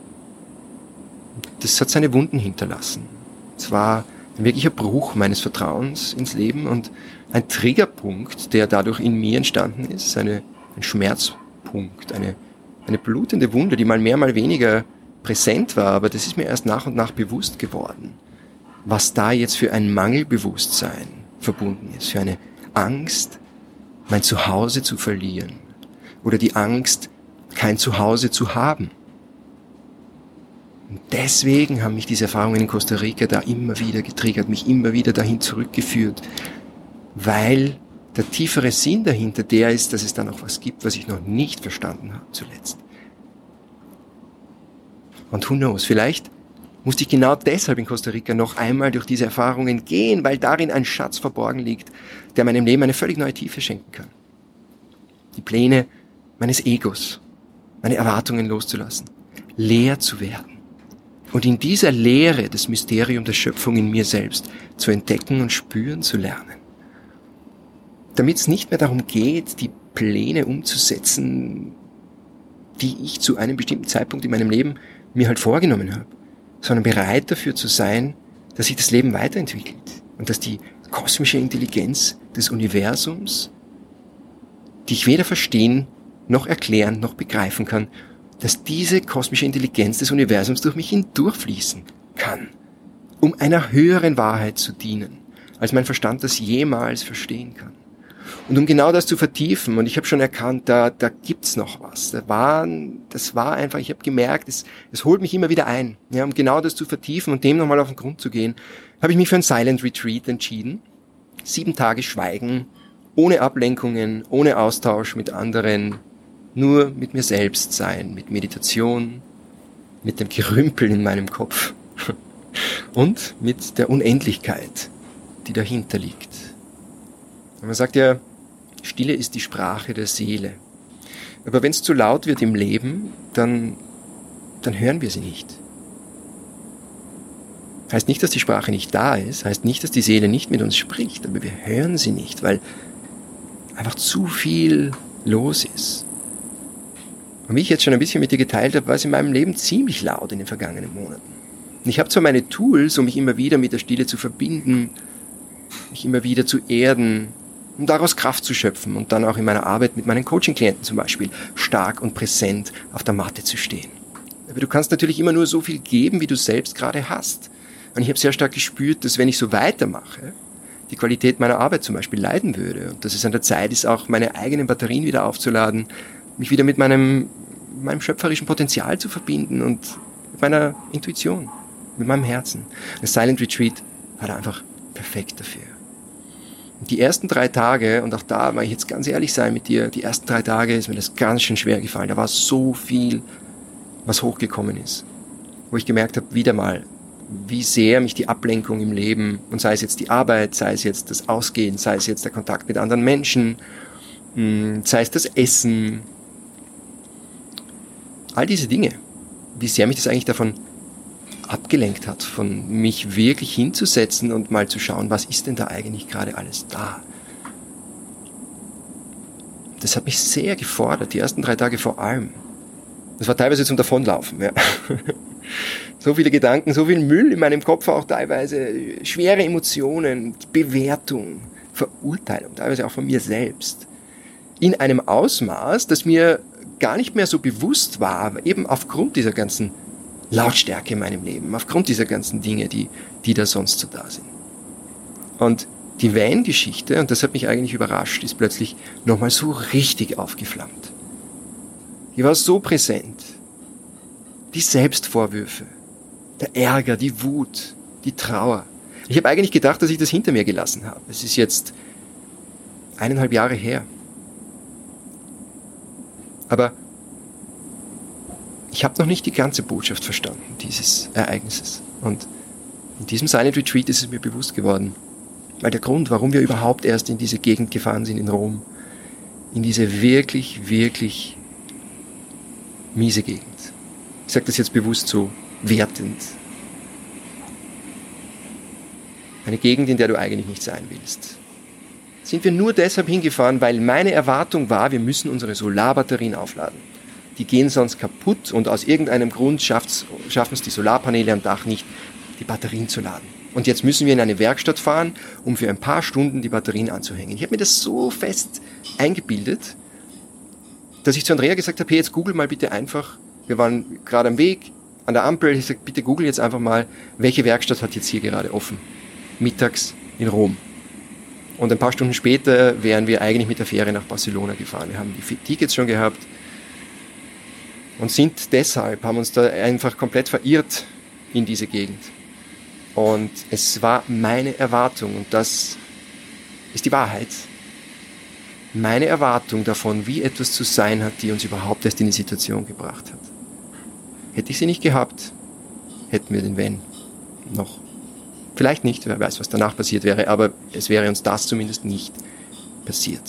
Das hat seine Wunden hinterlassen. Es war ein wirklicher Bruch meines Vertrauens ins Leben und ein Triggerpunkt, der dadurch in mir entstanden ist, ein Schmerzpunkt, eine blutende Wunde, die mal mehr, mal weniger präsent war, aber das ist mir erst nach und nach bewusst geworden, was da jetzt für ein Mangelbewusstsein verbunden ist, für eine Angst, mein Zuhause zu verlieren oder die Angst, kein Zuhause zu haben. Und deswegen haben mich diese Erfahrungen in Costa Rica da immer wieder getriggert, mich immer wieder dahin zurückgeführt, weil der tiefere Sinn dahinter der ist, dass es da noch was gibt, was ich noch nicht verstanden habe zuletzt. Und who knows, vielleicht musste ich genau deshalb in Costa Rica noch einmal durch diese Erfahrungen gehen, weil darin ein Schatz verborgen liegt, der meinem Leben eine völlig neue Tiefe schenken kann. Die Pläne meines Egos, meine Erwartungen loszulassen, leer zu werden. Und in dieser Leere das Mysterium der Schöpfung in mir selbst zu entdecken und spüren zu lernen. Damit es nicht mehr darum geht, die Pläne umzusetzen, die ich zu einem bestimmten Zeitpunkt in meinem Leben mir halt vorgenommen habe, sondern bereit dafür zu sein, dass sich das Leben weiterentwickelt und dass die kosmische Intelligenz des Universums, die ich weder verstehen, noch erklären, noch begreifen kann, dass diese kosmische Intelligenz des Universums durch mich hindurchfließen kann, um einer höheren Wahrheit zu dienen, als mein Verstand das jemals verstehen kann. Und um genau das zu vertiefen, und ich habe schon erkannt, da gibt's noch was. Das war einfach, ich habe gemerkt, es holt mich immer wieder ein. Ja, um genau das zu vertiefen und dem nochmal auf den Grund zu gehen, habe ich mich für ein Silent Retreat entschieden. 7 Tage Schweigen, ohne Ablenkungen, ohne Austausch mit anderen, nur mit mir selbst sein, mit Meditation, mit dem Gerümpel in meinem Kopf und mit der Unendlichkeit, die dahinter liegt. Und man sagt ja, Stille ist die Sprache der Seele. Aber wenn es zu laut wird im Leben, dann hören wir sie nicht. Heißt nicht, dass die Sprache nicht da ist, heißt nicht, dass die Seele nicht mit uns spricht, aber wir hören sie nicht, weil einfach zu viel los ist. Und wie ich jetzt schon ein bisschen mit dir geteilt habe, war es in meinem Leben ziemlich laut in den vergangenen Monaten. Und ich habe zwar meine Tools, um mich immer wieder mit der Stille zu verbinden, mich immer wieder zu erden, um daraus Kraft zu schöpfen und dann auch in meiner Arbeit mit meinen Coaching-Klienten zum Beispiel stark und präsent auf der Matte zu stehen. Aber du kannst natürlich immer nur so viel geben, wie du selbst gerade hast. Und ich habe sehr stark gespürt, dass wenn ich so weitermache, die Qualität meiner Arbeit zum Beispiel leiden würde und dass es an der Zeit ist, auch meine eigenen Batterien wieder aufzuladen, mich wieder mit meinem schöpferischen Potenzial zu verbinden und mit meiner Intuition, mit meinem Herzen. Das Silent Retreat war da einfach perfekt dafür. Und die ersten 3 Tage, und auch da mag ich jetzt ganz ehrlich sein mit dir, die ersten 3 Tage ist mir das ganz schön schwer gefallen. Da war so viel, was hochgekommen ist. Wo ich gemerkt habe, wieder mal, wie sehr mich die Ablenkung im Leben, und sei es jetzt die Arbeit, sei es jetzt das Ausgehen, sei es jetzt der Kontakt mit anderen Menschen, sei es das Essen, all diese Dinge, wie sehr mich das eigentlich davon abgelenkt hat, von mich wirklich hinzusetzen und mal zu schauen, was ist denn da eigentlich gerade alles da. Das hat mich sehr gefordert, die ersten 3 Tage vor allem. Das war teilweise zum Davonlaufen, ja. So viele Gedanken, so viel Müll in meinem Kopf, auch teilweise schwere Emotionen, Bewertung, Verurteilung, teilweise auch von mir selbst. In einem Ausmaß, das mir gar nicht mehr so bewusst war, eben aufgrund dieser ganzen Lautstärke in meinem Leben, aufgrund dieser ganzen Dinge, die da sonst so da sind. Und die Van-Geschichte, und das hat mich eigentlich überrascht, ist plötzlich nochmal so richtig aufgeflammt. Die war so präsent. Die Selbstvorwürfe, der Ärger, die Wut, die Trauer. Ich habe eigentlich gedacht, dass ich das hinter mir gelassen habe. Es ist jetzt 1,5 Jahre her. Aber ich habe noch nicht die ganze Botschaft verstanden dieses Ereignisses. Und in diesem Silent Retreat ist es mir bewusst geworden. Weil der Grund, warum wir überhaupt erst in diese Gegend gefahren sind in Rom, in diese wirklich, wirklich miese Gegend. Ich sage das jetzt bewusst so wertend. Eine Gegend, in der du eigentlich nicht sein willst. Sind wir nur deshalb hingefahren, weil meine Erwartung war, wir müssen unsere Solarbatterien aufladen. Die gehen sonst kaputt und aus irgendeinem Grund schaffen es die Solarpaneele am Dach nicht, die Batterien zu laden. Und jetzt müssen wir in eine Werkstatt fahren, um für ein paar Stunden die Batterien anzuhängen. Ich habe mir das so fest eingebildet, dass ich zu Andrea gesagt habe, hey, jetzt google mal bitte einfach. Wir waren gerade am Weg, an der Ampel. Ich sage, bitte google jetzt einfach mal, welche Werkstatt hat jetzt hier gerade offen. Mittags in Rom. Und ein paar Stunden später wären wir eigentlich mit der Fähre nach Barcelona gefahren. Wir haben die Tickets schon gehabt und haben uns da einfach komplett verirrt in diese Gegend. Und es war meine Erwartung, und das ist die Wahrheit, meine Erwartung davon, wie etwas zu sein hat, die uns überhaupt erst in die Situation gebracht hat. Hätte ich sie nicht gehabt, hätten wir den Van noch. Vielleicht nicht, wer weiß, was danach passiert wäre, aber es wäre uns das zumindest nicht passiert.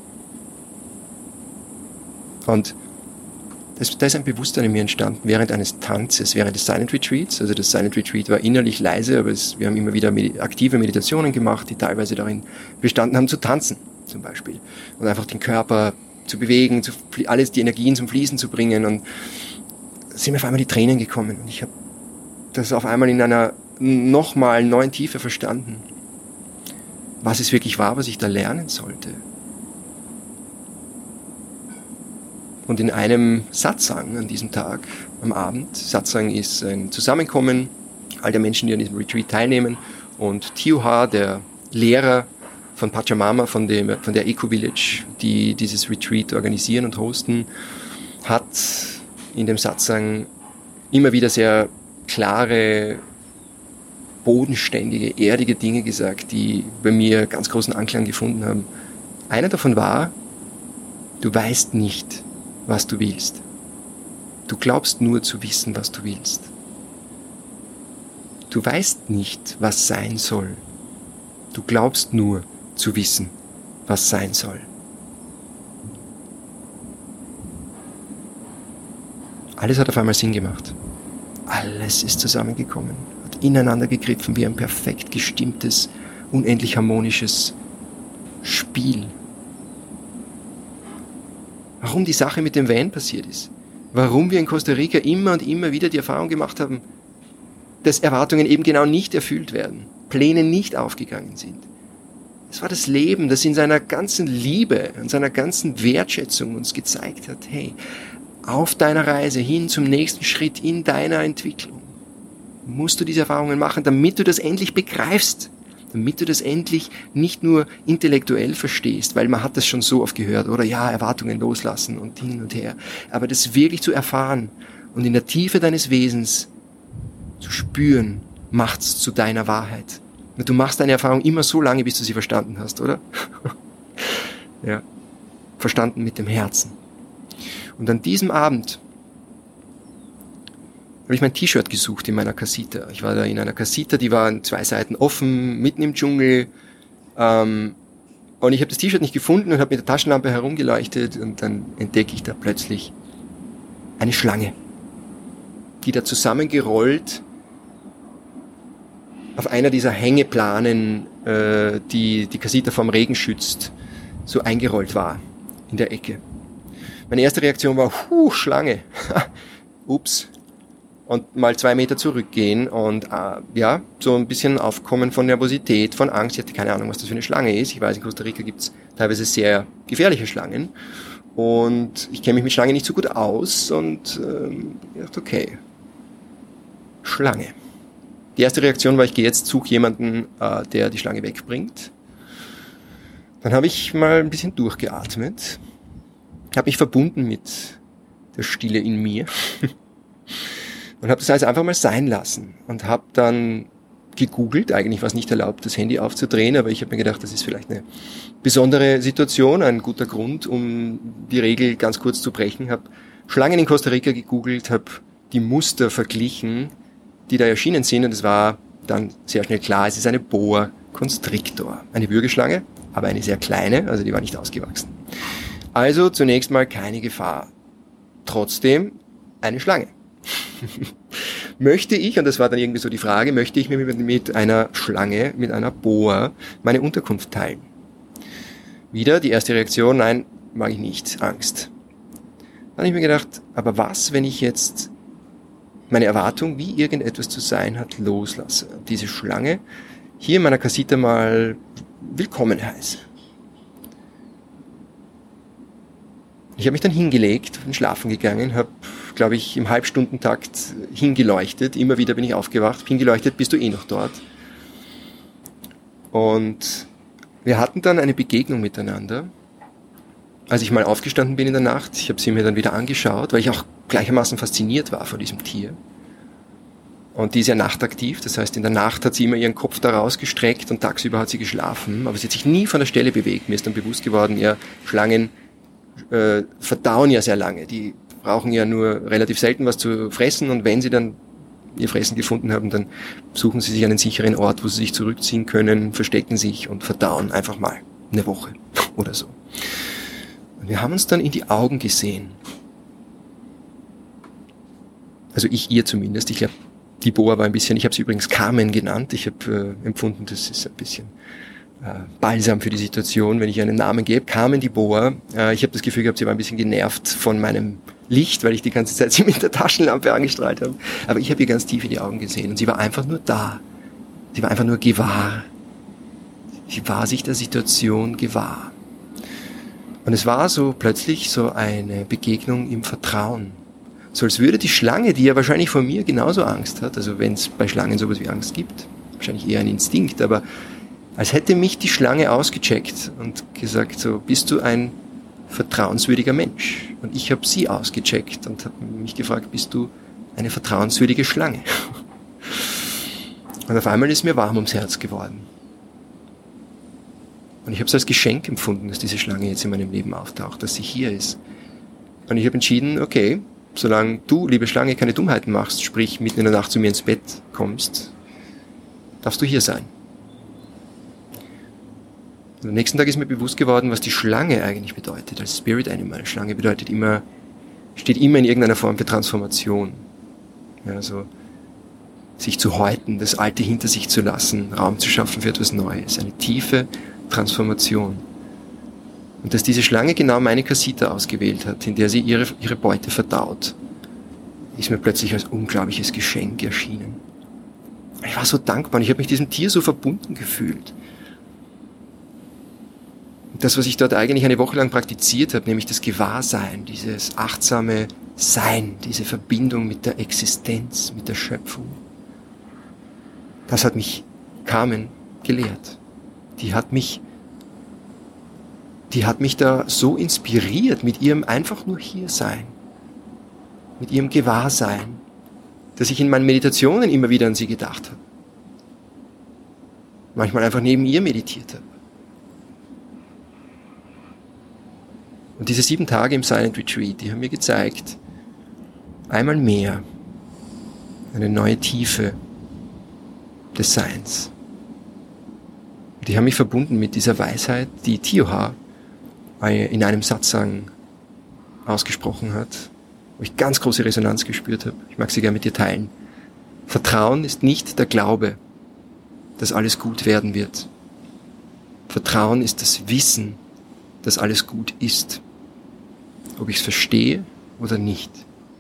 Und da ist ein Bewusstsein in mir entstanden während eines Tanzes, während des Silent Retreats. Also das Silent Retreat war innerlich leise, aber wir haben immer wieder aktive Meditationen gemacht, die teilweise darin bestanden haben, zu tanzen zum Beispiel. Und einfach den Körper zu bewegen, alles die Energien zum Fließen zu bringen. Und da sind mir auf einmal die Tränen gekommen. Und ich habe das auf einmal in einer nochmal neuen Tiefe verstanden, was es wirklich war, was ich da lernen sollte. Und in einem Satsang an diesem Tag, am Abend, Satsang ist ein Zusammenkommen all der Menschen, die an diesem Retreat teilnehmen, und Tioha, der Lehrer von Pachamama, von der Eco-Village, die dieses Retreat organisieren und hosten, hat in dem Satsang immer wieder sehr klare, bodenständige, erdige Dinge gesagt, die bei mir ganz großen Anklang gefunden haben. Einer davon war, du weißt nicht, was du willst. Du glaubst nur zu wissen, was du willst. Du weißt nicht, was sein soll. Du glaubst nur zu wissen, was sein soll. Alles hat auf einmal Sinn gemacht. Alles ist zusammengekommen, hat ineinander gegriffen wie ein perfekt gestimmtes, unendlich harmonisches Spiel. Warum die Sache mit dem Van passiert ist. Warum wir in Costa Rica immer und immer wieder die Erfahrung gemacht haben, dass Erwartungen eben genau nicht erfüllt werden, Pläne nicht aufgegangen sind. Es war das Leben, das in seiner ganzen Liebe und seiner ganzen Wertschätzung uns gezeigt hat, hey, auf deiner Reise hin zum nächsten Schritt in deiner Entwicklung musst du diese Erfahrungen machen, damit du das endlich begreifst, damit du das endlich nicht nur intellektuell verstehst, weil man hat das schon so oft gehört, oder ja, Erwartungen loslassen und hin und her, aber das wirklich zu erfahren und in der Tiefe deines Wesens zu spüren, macht's zu deiner Wahrheit. Du machst deine Erfahrung immer so lange, bis du sie verstanden hast, oder? Ja, verstanden mit dem Herzen. Und an diesem Abend habe ich mein T-Shirt gesucht in meiner Casita. Ich war da in einer Casita, die war an 2 Seiten offen, mitten im Dschungel. Und ich habe das T-Shirt nicht gefunden und habe mit der Taschenlampe herumgeleuchtet und dann entdecke ich da plötzlich eine Schlange, die da zusammengerollt auf einer dieser Hängeplanen, die die Casita vom Regen schützt, so eingerollt war in der Ecke. Meine erste Reaktion war, Schlange. Ups. Und mal 2 Meter zurückgehen und ja, so ein bisschen Aufkommen von Nervosität, von Angst. Ich hatte keine Ahnung, was das für eine Schlange ist. Ich weiß, in Costa Rica gibt's teilweise sehr gefährliche Schlangen. Und ich kenne mich mit Schlangen nicht so gut aus und ich dachte, okay, Schlange. Die erste Reaktion war, ich gehe jetzt, suche jemanden, der die Schlange wegbringt. Dann habe ich mal ein bisschen durchgeatmet, habe mich verbunden mit der Stille in mir und habe das alles einfach mal sein lassen und habe dann gegoogelt. Eigentlich war es nicht erlaubt, das Handy aufzudrehen, aber ich habe mir gedacht, das ist vielleicht eine besondere Situation, ein guter Grund, um die Regel ganz kurz zu brechen. Habe Schlangen in Costa Rica gegoogelt, habe die Muster verglichen, die da erschienen sind, und es war dann sehr schnell klar, es ist eine Boa Constrictor, eine Würgeschlange, aber eine sehr kleine, also die war nicht ausgewachsen. Also zunächst mal keine Gefahr. Trotzdem eine Schlange. Möchte ich, und das war dann irgendwie so die Frage, möchte ich mir mit einer Schlange, mit einer Boa, meine Unterkunft teilen? Wieder die erste Reaktion, nein, mag ich nicht, Angst. Dann habe ich mir gedacht, aber was, wenn ich jetzt meine Erwartung, wie irgendetwas zu sein hat, loslasse? Diese Schlange hier in meiner Casita mal willkommen heiße. Ich habe mich dann hingelegt, bin schlafen gegangen, habe, glaube ich, im Halbstundentakt hingeleuchtet. Immer wieder bin ich aufgewacht, hingeleuchtet, bist du eh noch dort. Und wir hatten dann eine Begegnung miteinander. Als ich mal aufgestanden bin in der Nacht, ich habe sie mir dann wieder angeschaut, weil ich auch gleichermaßen fasziniert war von diesem Tier. Und die ist ja nachtaktiv, das heißt, in der Nacht hat sie immer ihren Kopf da rausgestreckt und tagsüber hat sie geschlafen, aber sie hat sich nie von der Stelle bewegt. Mir ist dann bewusst geworden, ja, Schlangen verdauen ja sehr lange. Die brauchen ja nur relativ selten was zu fressen, und wenn sie dann ihr Fressen gefunden haben, dann suchen sie sich einen sicheren Ort, wo sie sich zurückziehen können, verstecken sich und verdauen einfach mal eine Woche oder so. Und wir haben uns dann in die Augen gesehen. Also ich ihr zumindest. Ich glaube, die Boa war ein bisschen, ich habe sie übrigens Carmen genannt. Ich habe empfunden, das ist ein bisschen Balsam für die Situation, wenn ich einen Namen gebe. Carmen die Boa. Ich habe das Gefühl gehabt, sie war ein bisschen genervt von meinem Licht, weil ich die ganze Zeit sie mit der Taschenlampe angestrahlt habe. Aber ich habe ihr ganz tief in die Augen gesehen und sie war einfach nur da. Sie war einfach nur gewahr. Sie war sich der Situation gewahr. Und es war so plötzlich so eine Begegnung im Vertrauen. So als würde die Schlange, die ja wahrscheinlich vor mir genauso Angst hat, also wenn es bei Schlangen sowas wie Angst gibt, wahrscheinlich eher ein Instinkt, aber als hätte mich die Schlange ausgecheckt und gesagt, so, bist du ein vertrauenswürdiger Mensch? Und ich habe sie ausgecheckt und habe mich gefragt, bist du eine vertrauenswürdige Schlange? Und auf einmal ist mir warm ums Herz geworden. Und ich habe es als Geschenk empfunden, dass diese Schlange jetzt in meinem Leben auftaucht, dass sie hier ist. Und ich habe entschieden, okay, solange du, liebe Schlange, keine Dummheiten machst, sprich mitten in der Nacht zu mir ins Bett kommst, darfst du hier sein. Und am nächsten Tag ist mir bewusst geworden, was die Schlange eigentlich bedeutet, als Spirit Animal. Schlange bedeutet immer, steht immer in irgendeiner Form für Transformation. Ja, also sich zu häuten, das Alte hinter sich zu lassen, Raum zu schaffen für etwas Neues, eine tiefe Transformation. Und dass diese Schlange genau meine Casita ausgewählt hat, in der sie ihre Beute verdaut, ist mir plötzlich als unglaubliches Geschenk erschienen. Ich war so dankbar und ich habe mich diesem Tier so verbunden gefühlt. das, was ich dort eigentlich eine Woche lang praktiziert habe, nämlich das Gewahrsein, dieses achtsame Sein, diese Verbindung mit der Existenz, mit der Schöpfung, das hat mich Carmen gelehrt. Die hat mich da so inspiriert mit ihrem einfach nur Hiersein, mit ihrem Gewahrsein, dass ich in meinen Meditationen immer wieder an sie gedacht habe. Manchmal einfach neben ihr meditiert habe. Und diese 7 Tage im Silent Retreat, die haben mir gezeigt, einmal mehr eine neue Tiefe des Seins. Die haben mich verbunden mit dieser Weisheit, die Tioha in einem Satsang ausgesprochen hat, wo ich ganz große Resonanz gespürt habe. Ich mag sie gerne mit dir teilen. Vertrauen ist nicht der Glaube, dass alles gut werden wird. Vertrauen ist das Wissen, dass alles gut ist. Ob ich es verstehe oder nicht.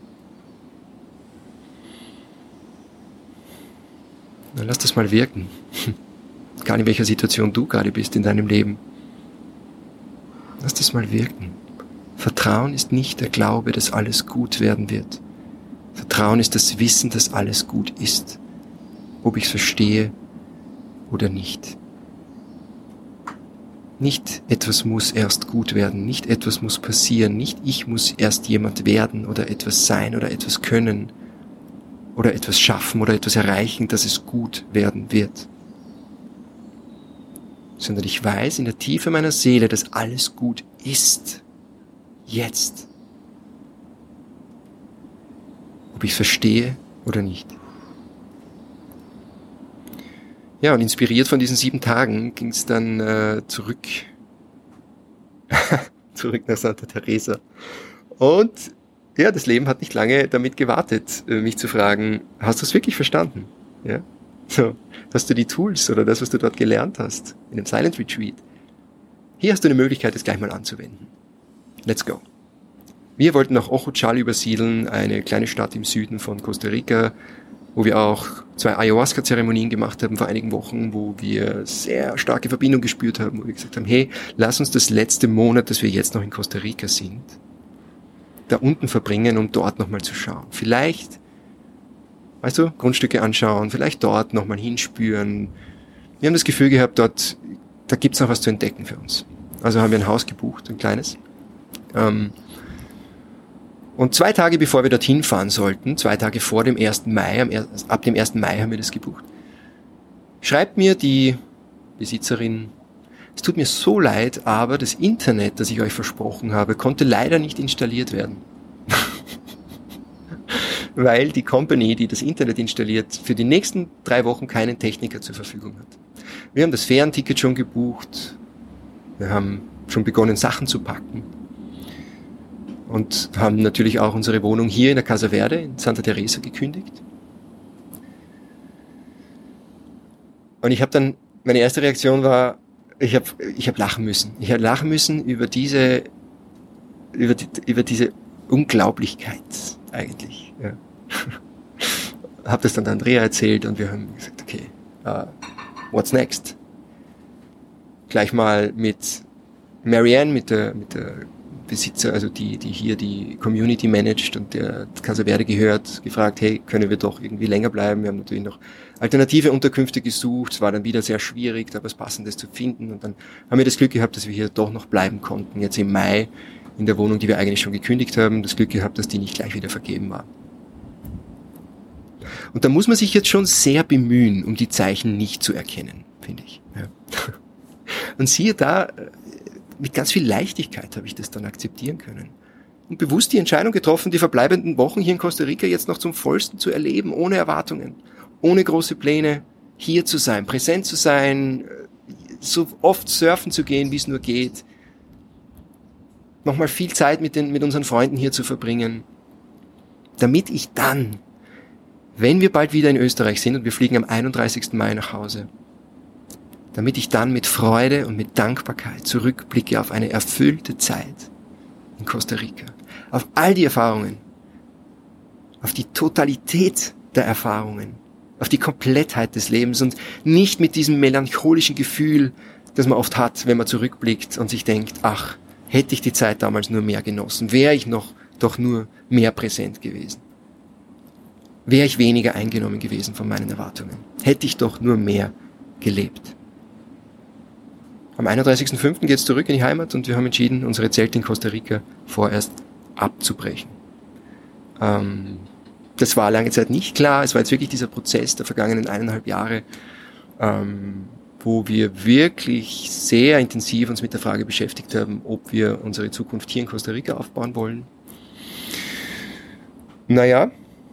Na, lass das mal wirken. Egal in welcher Situation du gerade bist in deinem Leben. Lass das mal wirken. Vertrauen ist nicht der Glaube, dass alles gut werden wird. Vertrauen ist das Wissen, dass alles gut ist. Ob ich es verstehe oder nicht. Nicht etwas muss erst gut werden, nicht etwas muss passieren, nicht ich muss erst jemand werden oder etwas sein oder etwas können oder etwas schaffen oder etwas erreichen, dass es gut werden wird. Sondern ich weiß in der Tiefe meiner Seele, dass alles gut ist. Jetzt. Ob ich es verstehe oder nicht. Ja, und inspiriert von diesen 7 Tagen ging es dann zurück nach Santa Teresa. Und ja, das Leben hat nicht lange damit gewartet, mich zu fragen, hast du es wirklich verstanden? Ja? So, hast du die Tools oder das, was du dort gelernt hast, in dem Silent Retreat? Hier hast du eine Möglichkeit, das gleich mal anzuwenden. Let's go. Wir wollten nach Ojochal übersiedeln, eine kleine Stadt im Süden von Costa Rica, wo wir auch 2 Ayahuasca-Zeremonien gemacht haben vor einigen Wochen, wo wir sehr starke Verbindung gespürt haben, wo wir gesagt haben, hey, lass uns das letzte Monat, das wir jetzt noch in Costa Rica sind, da unten verbringen, um dort nochmal zu schauen. Vielleicht, weißt du, Grundstücke anschauen, vielleicht dort nochmal hinspüren. Wir haben das Gefühl gehabt, da gibt's noch was zu entdecken für uns. Also haben wir ein Haus gebucht, ein kleines. Und 2 Tage bevor wir dorthin fahren sollten, 2 Tage vor dem 1. Mai, ab dem 1. Mai haben wir das gebucht, schreibt mir die Besitzerin, es tut mir so leid, aber das Internet, das ich euch versprochen habe, konnte leider nicht installiert werden. Weil die Company, die das Internet installiert, für die nächsten 3 Wochen keinen Techniker zur Verfügung hat. Wir haben das Fährenticket schon gebucht, wir haben schon begonnen, Sachen zu packen. Und haben natürlich auch unsere Wohnung hier in der Casa Verde in Santa Teresa gekündigt. Und ich habe dann, meine erste Reaktion war, ich hab lachen müssen. Ich habe lachen müssen über diese Unglaublichkeit eigentlich. Ja. Habe das dann der Andrea erzählt und wir haben gesagt, okay, what's next? Gleich mal mit Marianne, mit der Besitzer, also die hier die Community managt und der Casa Verde gehört, gefragt, hey, können wir doch irgendwie länger bleiben? Wir haben natürlich noch alternative Unterkünfte gesucht, es war dann wieder sehr schwierig, da was Passendes zu finden und dann haben wir das Glück gehabt, dass wir hier doch noch bleiben konnten, jetzt im Mai in der Wohnung, die wir eigentlich schon gekündigt haben, das Glück gehabt, dass die nicht gleich wieder vergeben war. Und da muss man sich jetzt schon sehr bemühen, um die Zeichen nicht zu erkennen, finde ich. Ja. Und siehe da, mit ganz viel Leichtigkeit habe ich das dann akzeptieren können. Und bewusst die Entscheidung getroffen, die verbleibenden Wochen hier in Costa Rica jetzt noch zum Vollsten zu erleben, ohne Erwartungen, ohne große Pläne, hier zu sein, präsent zu sein, so oft surfen zu gehen, wie es nur geht, nochmal viel Zeit mit unseren Freunden hier zu verbringen, damit ich dann, wenn wir bald wieder in Österreich sind und wir fliegen am 31. Mai nach Hause, damit ich dann mit Freude und mit Dankbarkeit zurückblicke auf eine erfüllte Zeit in Costa Rica. Auf all die Erfahrungen, auf die Totalität der Erfahrungen, auf die Komplettheit des Lebens und nicht mit diesem melancholischen Gefühl das man oft hat, wenn man zurückblickt und sich denkt, ach, hätte ich die Zeit damals nur mehr genossen, wäre ich doch nur mehr präsent gewesen. Wäre ich weniger eingenommen gewesen von meinen Erwartungen. Hätte ich doch nur mehr gelebt. Am 31.05. geht es zurück in die Heimat und wir haben entschieden, unsere Zelte in Costa Rica vorerst abzubrechen. Das war lange Zeit nicht klar. Es war jetzt wirklich dieser Prozess der vergangenen 1,5 Jahre, wo wir wirklich sehr intensiv uns mit der Frage beschäftigt haben, ob wir unsere Zukunft hier in Costa Rica aufbauen wollen. Naja,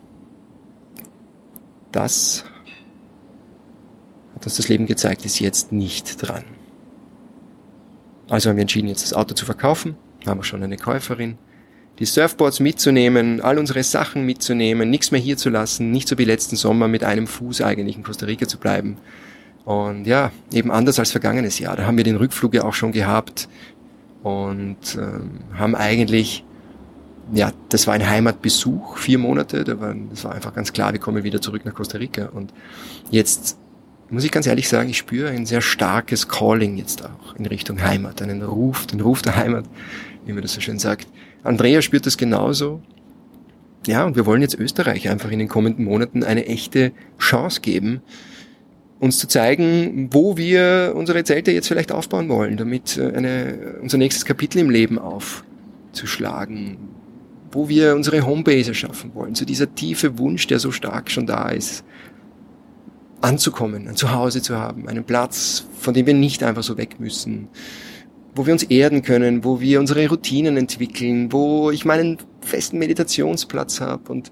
das hat uns das Leben gezeigt, ist jetzt nicht dran. Also haben wir entschieden, jetzt das Auto zu verkaufen, haben wir schon eine Käuferin, die Surfboards mitzunehmen, all unsere Sachen mitzunehmen, nichts mehr hier zu lassen, nicht so wie letzten Sommer mit einem Fuß eigentlich in Costa Rica zu bleiben. Und ja, eben anders als vergangenes Jahr. Da haben wir den Rückflug ja auch schon gehabt und haben eigentlich, ja, das war ein Heimatbesuch, 4 Monate, das war einfach ganz klar, wir kommen wieder zurück nach Costa Rica. Und jetzt muss ich ganz ehrlich sagen, ich spüre ein sehr starkes Calling jetzt auch in Richtung Heimat, den Ruf der Heimat, wie man das so schön sagt. Andrea spürt das genauso. Ja, und wir wollen jetzt Österreich einfach in den kommenden Monaten eine echte Chance geben, uns zu zeigen, wo wir unsere Zelte jetzt vielleicht aufbauen wollen, damit unser nächstes Kapitel im Leben aufzuschlagen, wo wir unsere Homebase erschaffen wollen, so dieser tiefe Wunsch, der so stark schon da ist, anzukommen, ein Zuhause zu haben, einen Platz, von dem wir nicht einfach so weg müssen, wo wir uns erden können, wo wir unsere Routinen entwickeln, wo ich meinen festen Meditationsplatz habe und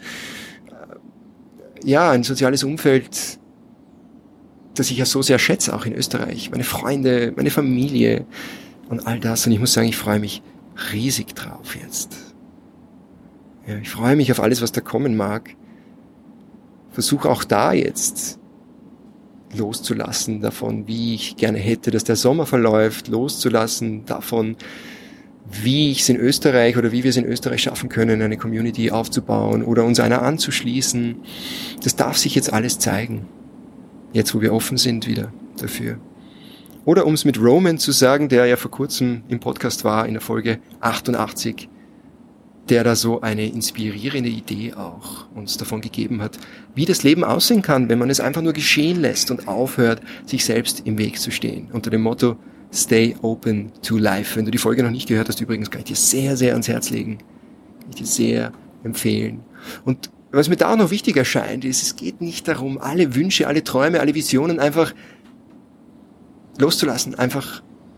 ja, ein soziales Umfeld, das ich ja so sehr schätze, auch in Österreich, meine Freunde, meine Familie und all das. Und ich muss sagen, ich freue mich riesig drauf jetzt. Ja, ich freue mich auf alles, was da kommen mag. Versuche auch da jetzt loszulassen davon, wie ich gerne hätte, dass der Sommer verläuft, loszulassen davon, wie ich es in Österreich oder wie wir es in Österreich schaffen können, eine Community aufzubauen oder uns einer anzuschließen. Das darf sich jetzt alles zeigen. Jetzt, wo wir offen sind wieder dafür. Oder um es mit Roman zu sagen, der ja vor kurzem im Podcast war, in der Folge 88, der da so eine inspirierende Idee auch uns davon gegeben hat, wie das Leben aussehen kann, wenn man es einfach nur geschehen lässt und aufhört, sich selbst im Weg zu stehen. Unter dem Motto, stay open to life. Wenn du die Folge noch nicht gehört hast, übrigens, kann ich dir sehr, sehr ans Herz legen. Kann ich dir sehr empfehlen. Und was mir da auch noch wichtig erscheint, ist, es geht nicht darum, alle Wünsche, alle Träume, alle Visionen einfach loszulassen, einfach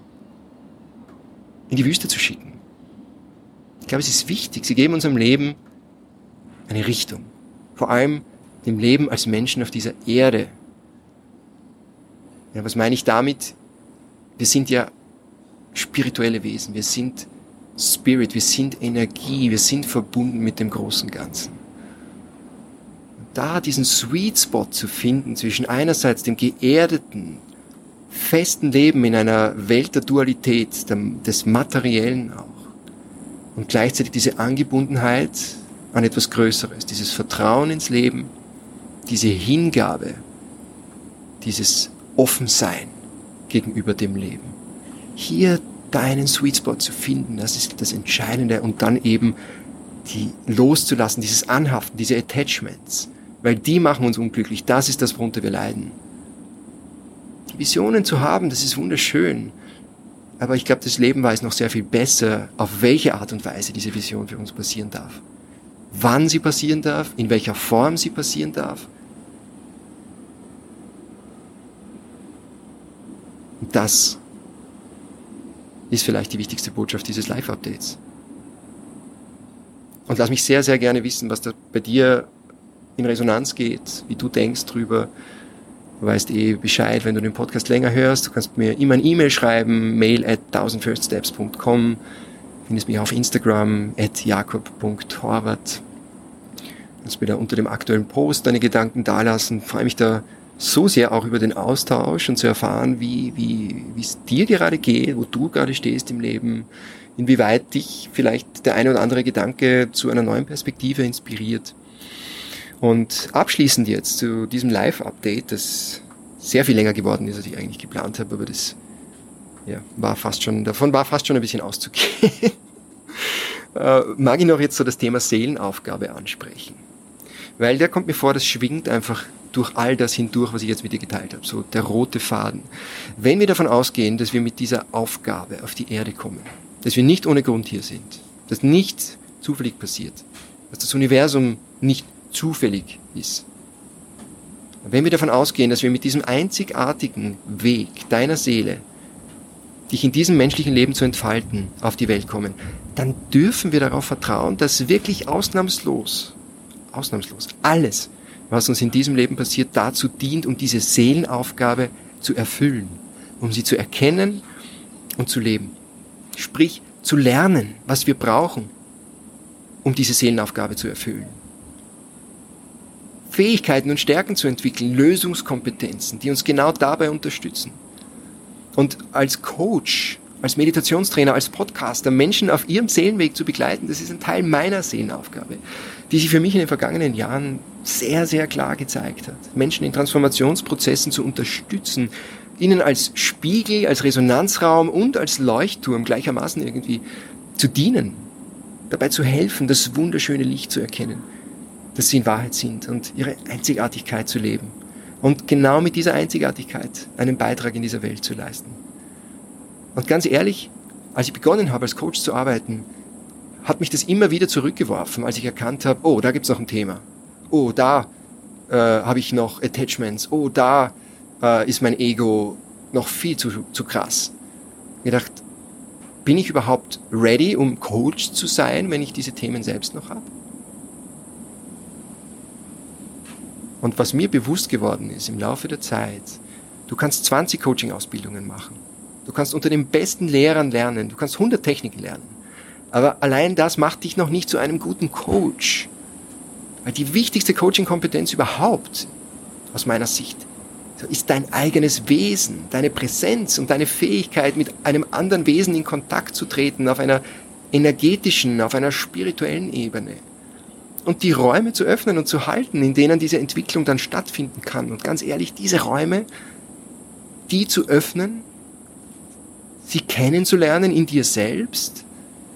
in die Wüste zu schicken. Ich glaube, es ist wichtig, sie geben unserem Leben eine Richtung. Vor allem dem Leben als Menschen auf dieser Erde. Ja, was meine ich damit? Wir sind ja spirituelle Wesen, wir sind Spirit, wir sind Energie, wir sind verbunden mit dem großen Ganzen. Und da diesen Sweet Spot zu finden zwischen einerseits dem geerdeten, festen Leben in einer Welt der Dualität, des Materiellen auch, und gleichzeitig diese Angebundenheit an etwas Größeres, dieses Vertrauen ins Leben, diese Hingabe, dieses Offensein gegenüber dem Leben. Hier deinen Sweet Spot zu finden, das ist das Entscheidende, und dann eben die loszulassen, dieses Anhaften, diese Attachments, weil die machen uns unglücklich, das ist das, worunter wir leiden. Die Visionen zu haben, das ist wunderschön, aber ich glaube, das Leben weiß noch sehr viel besser, auf welche Art und Weise diese Vision für uns passieren darf. Wann sie passieren darf, in welcher Form sie passieren darf. Und das ist vielleicht die wichtigste Botschaft dieses Live-Updates. Und lass mich sehr, sehr gerne wissen, was da bei dir in Resonanz geht, wie du denkst drüber. Du weißt Bescheid, wenn du den Podcast länger hörst. Du kannst mir immer ein E-Mail schreiben, mail@1000firststeps.com. Findest mich auf Instagram, @jakob.horvath. Kannst mir da unter dem aktuellen Post deine Gedanken dalassen. Freue mich da so sehr auch über den Austausch und zu erfahren, wie es dir gerade geht, wo du gerade stehst im Leben, inwieweit dich vielleicht der eine oder andere Gedanke zu einer neuen Perspektive inspiriert. Und abschließend jetzt zu diesem Live-Update, das sehr viel länger geworden ist, als ich eigentlich geplant habe, aber das Ja, davon war fast schon ein bisschen auszugehen. Mag ich noch jetzt so das Thema Seelenaufgabe ansprechen. Weil der kommt mir vor, das schwingt einfach durch all das hindurch, was ich jetzt mit dir geteilt habe. So der rote Faden. Wenn wir davon ausgehen, dass wir mit dieser Aufgabe auf die Erde kommen, dass wir nicht ohne Grund hier sind, dass nichts zufällig passiert, dass das Universum nicht zufällig ist. Wenn wir davon ausgehen, dass wir mit diesem einzigartigen Weg deiner Seele, dich in diesem menschlichen Leben zu entfalten, auf die Welt kommen, dann dürfen wir darauf vertrauen, dass wirklich ausnahmslos alles, was uns in diesem Leben passiert, dazu dient, um diese Seelenaufgabe zu erfüllen, um sie zu erkennen und zu leben. Sprich, zu lernen, was wir brauchen, um diese Seelenaufgabe zu erfüllen. Fähigkeiten und Stärken zu entwickeln, Lösungskompetenzen, die uns genau dabei unterstützen. Und als Coach, als Meditationstrainer, als Podcaster Menschen auf ihrem Seelenweg zu begleiten, das ist ein Teil meiner Seelenaufgabe, die sich für mich in den vergangenen Jahren sehr, sehr klar gezeigt hat. Menschen in Transformationsprozessen zu unterstützen, ihnen als Spiegel, als Resonanzraum und als Leuchtturm gleichermaßen irgendwie zu dienen, dabei zu helfen, das wunderschöne Licht zu erkennen, das sie in Wahrheit sind und ihre Einzigartigkeit zu leben. Und genau mit dieser Einzigartigkeit einen Beitrag in dieser Welt zu leisten. Und ganz ehrlich, als ich begonnen habe, als Coach zu arbeiten, hat mich das immer wieder zurückgeworfen, als ich erkannt habe, oh, da gibt's noch ein Thema. Oh, da habe ich noch Attachments. Oh, da ist mein Ego noch viel zu krass. Ich gedacht, bin ich überhaupt ready, um Coach zu sein, wenn ich diese Themen selbst noch habe? Und was mir bewusst geworden ist im Laufe der Zeit, du kannst 20 Coaching-Ausbildungen machen. Du kannst unter den besten Lehrern lernen. Du kannst 100 Techniken lernen. Aber allein das macht dich noch nicht zu einem guten Coach. Weil die wichtigste Coaching-Kompetenz überhaupt, aus meiner Sicht, ist dein eigenes Wesen, deine Präsenz und deine Fähigkeit, mit einem anderen Wesen in Kontakt zu treten, auf einer energetischen, auf einer spirituellen Ebene. Und die Räume zu öffnen und zu halten, in denen diese Entwicklung dann stattfinden kann. Und ganz ehrlich, diese Räume, die zu öffnen, sie kennenzulernen in dir selbst,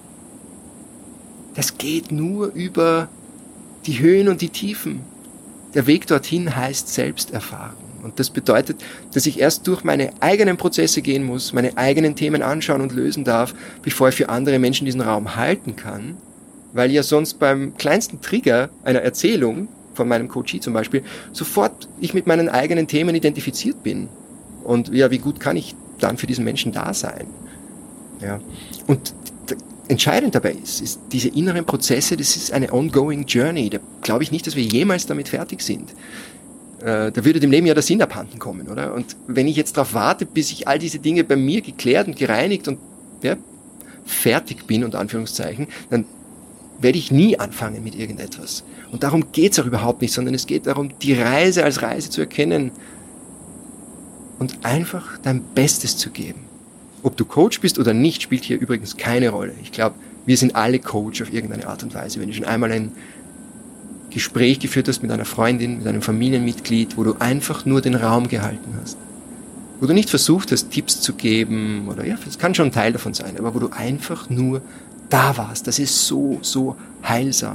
das geht nur über die Höhen und die Tiefen. Der Weg dorthin heißt Selbsterfahrung. Und das bedeutet, dass ich erst durch meine eigenen Prozesse gehen muss, meine eigenen Themen anschauen und lösen darf, bevor ich für andere Menschen diesen Raum halten kann. Weil ja sonst beim kleinsten Trigger einer Erzählung, von meinem Coachie zum Beispiel, sofort ich mit meinen eigenen Themen identifiziert bin. Und ja, wie gut kann ich dann für diesen Menschen da sein? Ja. Und entscheidend dabei ist diese inneren Prozesse, das ist eine ongoing journey. Da glaube ich nicht, dass wir jemals damit fertig sind. Da würde dem Leben ja der Sinn abhanden kommen, oder? Und wenn ich jetzt darauf warte, bis ich all diese Dinge bei mir geklärt und gereinigt und ja, fertig bin, unter Anführungszeichen, dann werde ich nie anfangen mit irgendetwas. Und darum geht's auch überhaupt nicht, sondern es geht darum, die Reise als Reise zu erkennen und einfach dein Bestes zu geben. Ob du Coach bist oder nicht, spielt hier übrigens keine Rolle. Ich glaube, wir sind alle Coach auf irgendeine Art und Weise. Wenn du schon einmal ein Gespräch geführt hast mit einer Freundin, mit einem Familienmitglied, wo du einfach nur den Raum gehalten hast, wo du nicht versucht hast, Tipps zu geben, oder ja, das kann schon ein Teil davon sein, aber wo du einfach nur da warst, das ist so heilsam.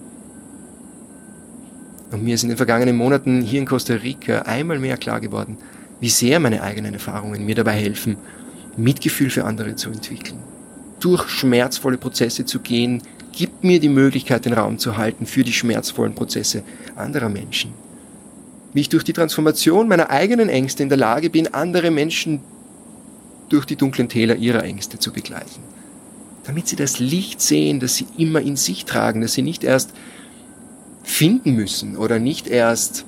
Und mir ist in den vergangenen Monaten hier in Costa Rica einmal mehr klar geworden, wie sehr meine eigenen Erfahrungen mir dabei helfen, Mitgefühl für andere zu entwickeln. Durch schmerzvolle Prozesse zu gehen, gibt mir die Möglichkeit, den Raum zu halten für die schmerzvollen Prozesse anderer Menschen. Wie ich durch die Transformation meiner eigenen Ängste in der Lage bin, andere Menschen durch die dunklen Täler ihrer Ängste zu begleiten. Damit sie das Licht sehen, das sie immer in sich tragen, dass sie nicht erst finden müssen oder nicht erst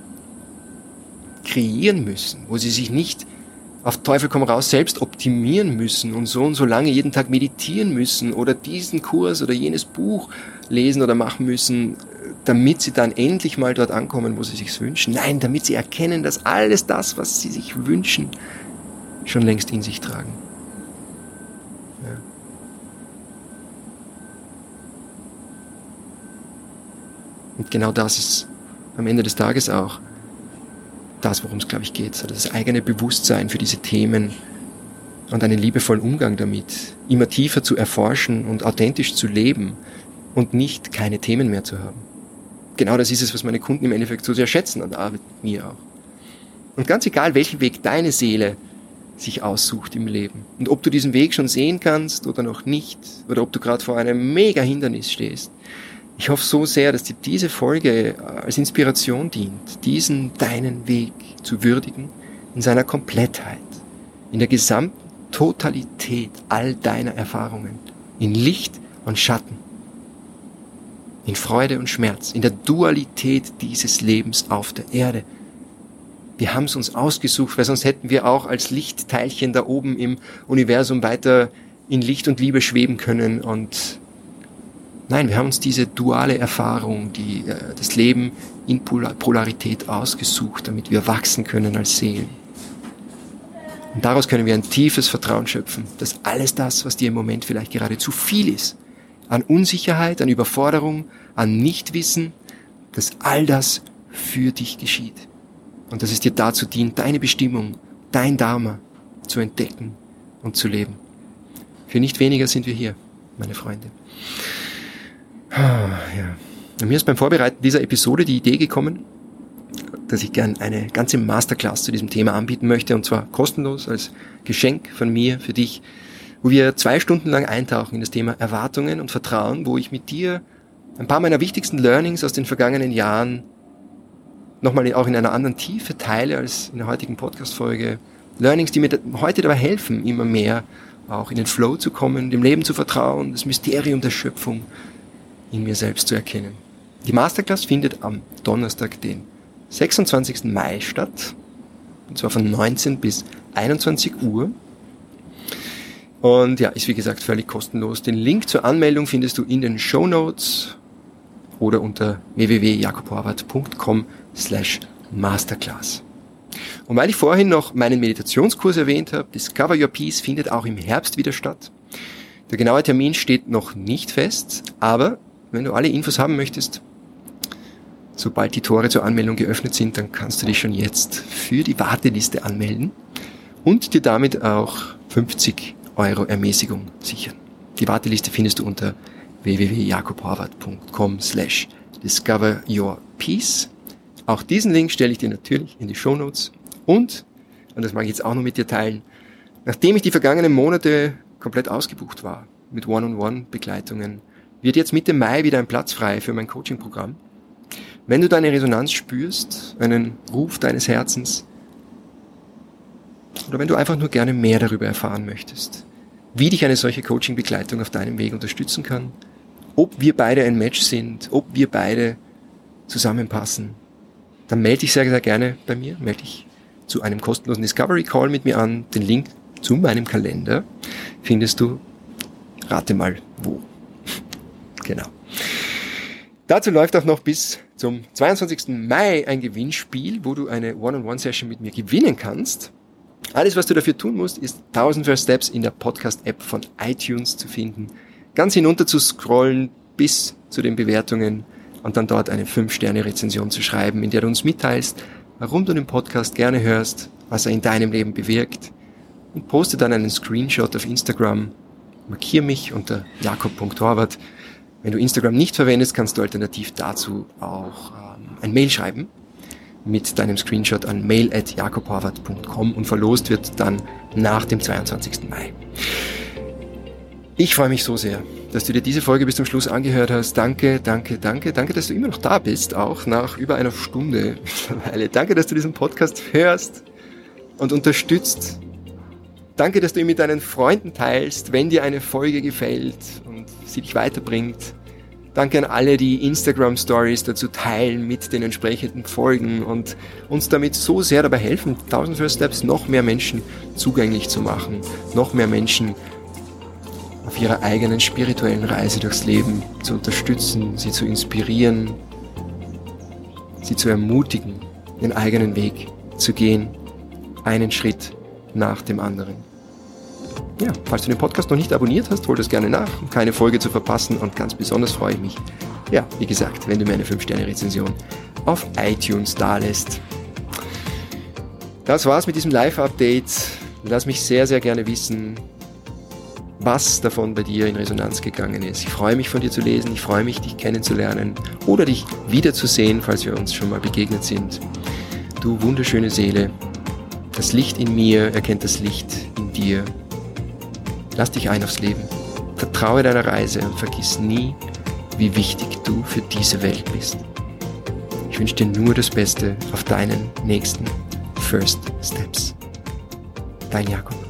kreieren müssen, wo sie sich nicht auf Teufel komm raus selbst optimieren müssen und so lange jeden Tag meditieren müssen oder diesen Kurs oder jenes Buch lesen oder machen müssen, damit sie dann endlich mal dort ankommen, wo sie sich wünschen. Nein, damit sie erkennen, dass alles das, was sie sich wünschen, schon längst in sich tragen. Ja. Und genau das ist am Ende des Tages auch das, worum es, glaube ich, geht. So das eigene Bewusstsein für diese Themen und einen liebevollen Umgang damit, immer tiefer zu erforschen und authentisch zu leben und nicht keine Themen mehr zu haben. Genau das ist es, was meine Kunden im Endeffekt so sehr schätzen an der Arbeit mit mir auch. Und ganz egal, welchen Weg deine Seele sich aussucht im Leben und ob du diesen Weg schon sehen kannst oder noch nicht oder ob du gerade vor einem mega Hindernis stehst, ich hoffe so sehr, dass dir diese Folge als Inspiration dient, diesen deinen Weg zu würdigen in seiner Komplettheit, in der gesamten Totalität all deiner Erfahrungen, in Licht und Schatten, in Freude und Schmerz, in der Dualität dieses Lebens auf der Erde. Wir haben es uns ausgesucht, weil sonst hätten wir auch als Lichtteilchen da oben im Universum weiter in Licht und Liebe schweben können. Und nein, wir haben uns diese duale Erfahrung, das Leben in Polarität ausgesucht, damit wir wachsen können als Seelen. Und daraus können wir ein tiefes Vertrauen schöpfen, dass alles das, was dir im Moment vielleicht gerade zu viel ist, an Unsicherheit, an Überforderung, an Nichtwissen, dass all das für dich geschieht. Und dass es dir dazu dient, deine Bestimmung, dein Dharma zu entdecken und zu leben. Für nicht weniger sind wir hier, meine Freunde. Ja. Und mir ist beim Vorbereiten dieser Episode die Idee gekommen, dass ich gern eine ganze Masterclass zu diesem Thema anbieten möchte, und zwar kostenlos als Geschenk von mir für dich, wo wir 2 Stunden lang eintauchen in das Thema Erwartungen und Vertrauen, wo ich mit dir ein paar meiner wichtigsten Learnings aus den vergangenen Jahren nochmal auch in einer anderen Tiefe teile als in der heutigen Podcast-Folge. Learnings, die mir heute dabei helfen, immer mehr auch in den Flow zu kommen, dem Leben zu vertrauen, das Mysterium der Schöpfung in mir selbst zu erkennen. Die Masterclass findet am Donnerstag, den 26. Mai statt, und zwar von 19 bis 21 Uhr. Und ja, ist wie gesagt völlig kostenlos. Den Link zur Anmeldung findest du in den Shownotes oder unter www.jakoborwart.com/masterclass. Und weil ich vorhin noch meinen Meditationskurs erwähnt habe, Discover Your Peace findet auch im Herbst wieder statt. Der genaue Termin steht noch nicht fest, aber wenn du alle Infos haben möchtest, sobald die Tore zur Anmeldung geöffnet sind, dann kannst du dich schon jetzt für die Warteliste anmelden und dir damit auch 50 € Ermäßigung sichern. Die Warteliste findest du unter www.jakoborwart.com/discoveryourpeace. Auch diesen Link stelle ich dir natürlich in die Shownotes und das mag ich jetzt auch noch mit dir teilen, nachdem ich die vergangenen Monate komplett ausgebucht war mit One-on-One-Begleitungen, wird jetzt Mitte Mai wieder ein Platz frei für mein Coaching-Programm. Wenn du deine Resonanz spürst, einen Ruf deines Herzens, oder wenn du einfach nur gerne mehr darüber erfahren möchtest, wie dich eine solche Coaching-Begleitung auf deinem Weg unterstützen kann, ob wir beide ein Match sind, ob wir beide zusammenpassen, dann melde dich sehr, sehr gerne bei mir, melde dich zu einem kostenlosen Discovery Call mit mir an. Den Link zu meinem Kalender findest du, rate mal wo. Genau. Dazu läuft auch noch bis zum 22. Mai ein Gewinnspiel, wo du eine One-on-One-Session mit mir gewinnen kannst. Alles, was du dafür tun musst, ist 1000 First Steps in der Podcast-App von iTunes zu finden, ganz hinunter zu scrollen bis zu den Bewertungen und dann dort eine 5-Sterne-Rezension zu schreiben, in der du uns mitteilst, warum du den Podcast gerne hörst, was er in deinem Leben bewirkt, und poste dann einen Screenshot auf Instagram, markiere mich unter jakob.horvath. Wenn du Instagram nicht verwendest, kannst du alternativ dazu auch ein Mail schreiben mit deinem Screenshot an mail@jakoborwart.com und verlost wird dann nach dem 22. Mai. Ich freue mich so sehr, dass du dir diese Folge bis zum Schluss angehört hast. Danke, danke, danke. Danke, dass du immer noch da bist, auch nach über einer Stunde mittlerweile. Danke, dass du diesen Podcast hörst und unterstützt. Danke, dass du ihn mit deinen Freunden teilst, wenn dir eine Folge gefällt und sie dich weiterbringt. Danke an alle, die Instagram-Stories dazu teilen mit den entsprechenden Folgen und uns damit so sehr dabei helfen, 1000 First Steps noch mehr Menschen zugänglich zu machen, noch mehr Menschen auf ihrer eigenen spirituellen Reise durchs Leben zu unterstützen, sie zu inspirieren, sie zu ermutigen, ihren eigenen Weg zu gehen, einen Schritt nach dem anderen. Ja, falls du den Podcast noch nicht abonniert hast, hol das gerne nach, um keine Folge zu verpassen, und ganz besonders freue ich mich, ja, wie gesagt, wenn du mir eine 5-Sterne-Rezension auf iTunes dalässt. Das war's mit diesem Live-Update. Lass mich sehr, sehr gerne wissen, was davon bei dir in Resonanz gegangen ist. Ich freue mich, von dir zu lesen. Ich freue mich, dich kennenzulernen oder dich wiederzusehen, falls wir uns schon mal begegnet sind. Du wunderschöne Seele. Das Licht in mir erkennt das Licht in dir. Lass dich ein aufs Leben. Vertraue deiner Reise und vergiss nie, wie wichtig du für diese Welt bist. Ich wünsche dir nur das Beste auf deinen nächsten First Steps. Dein Jakob.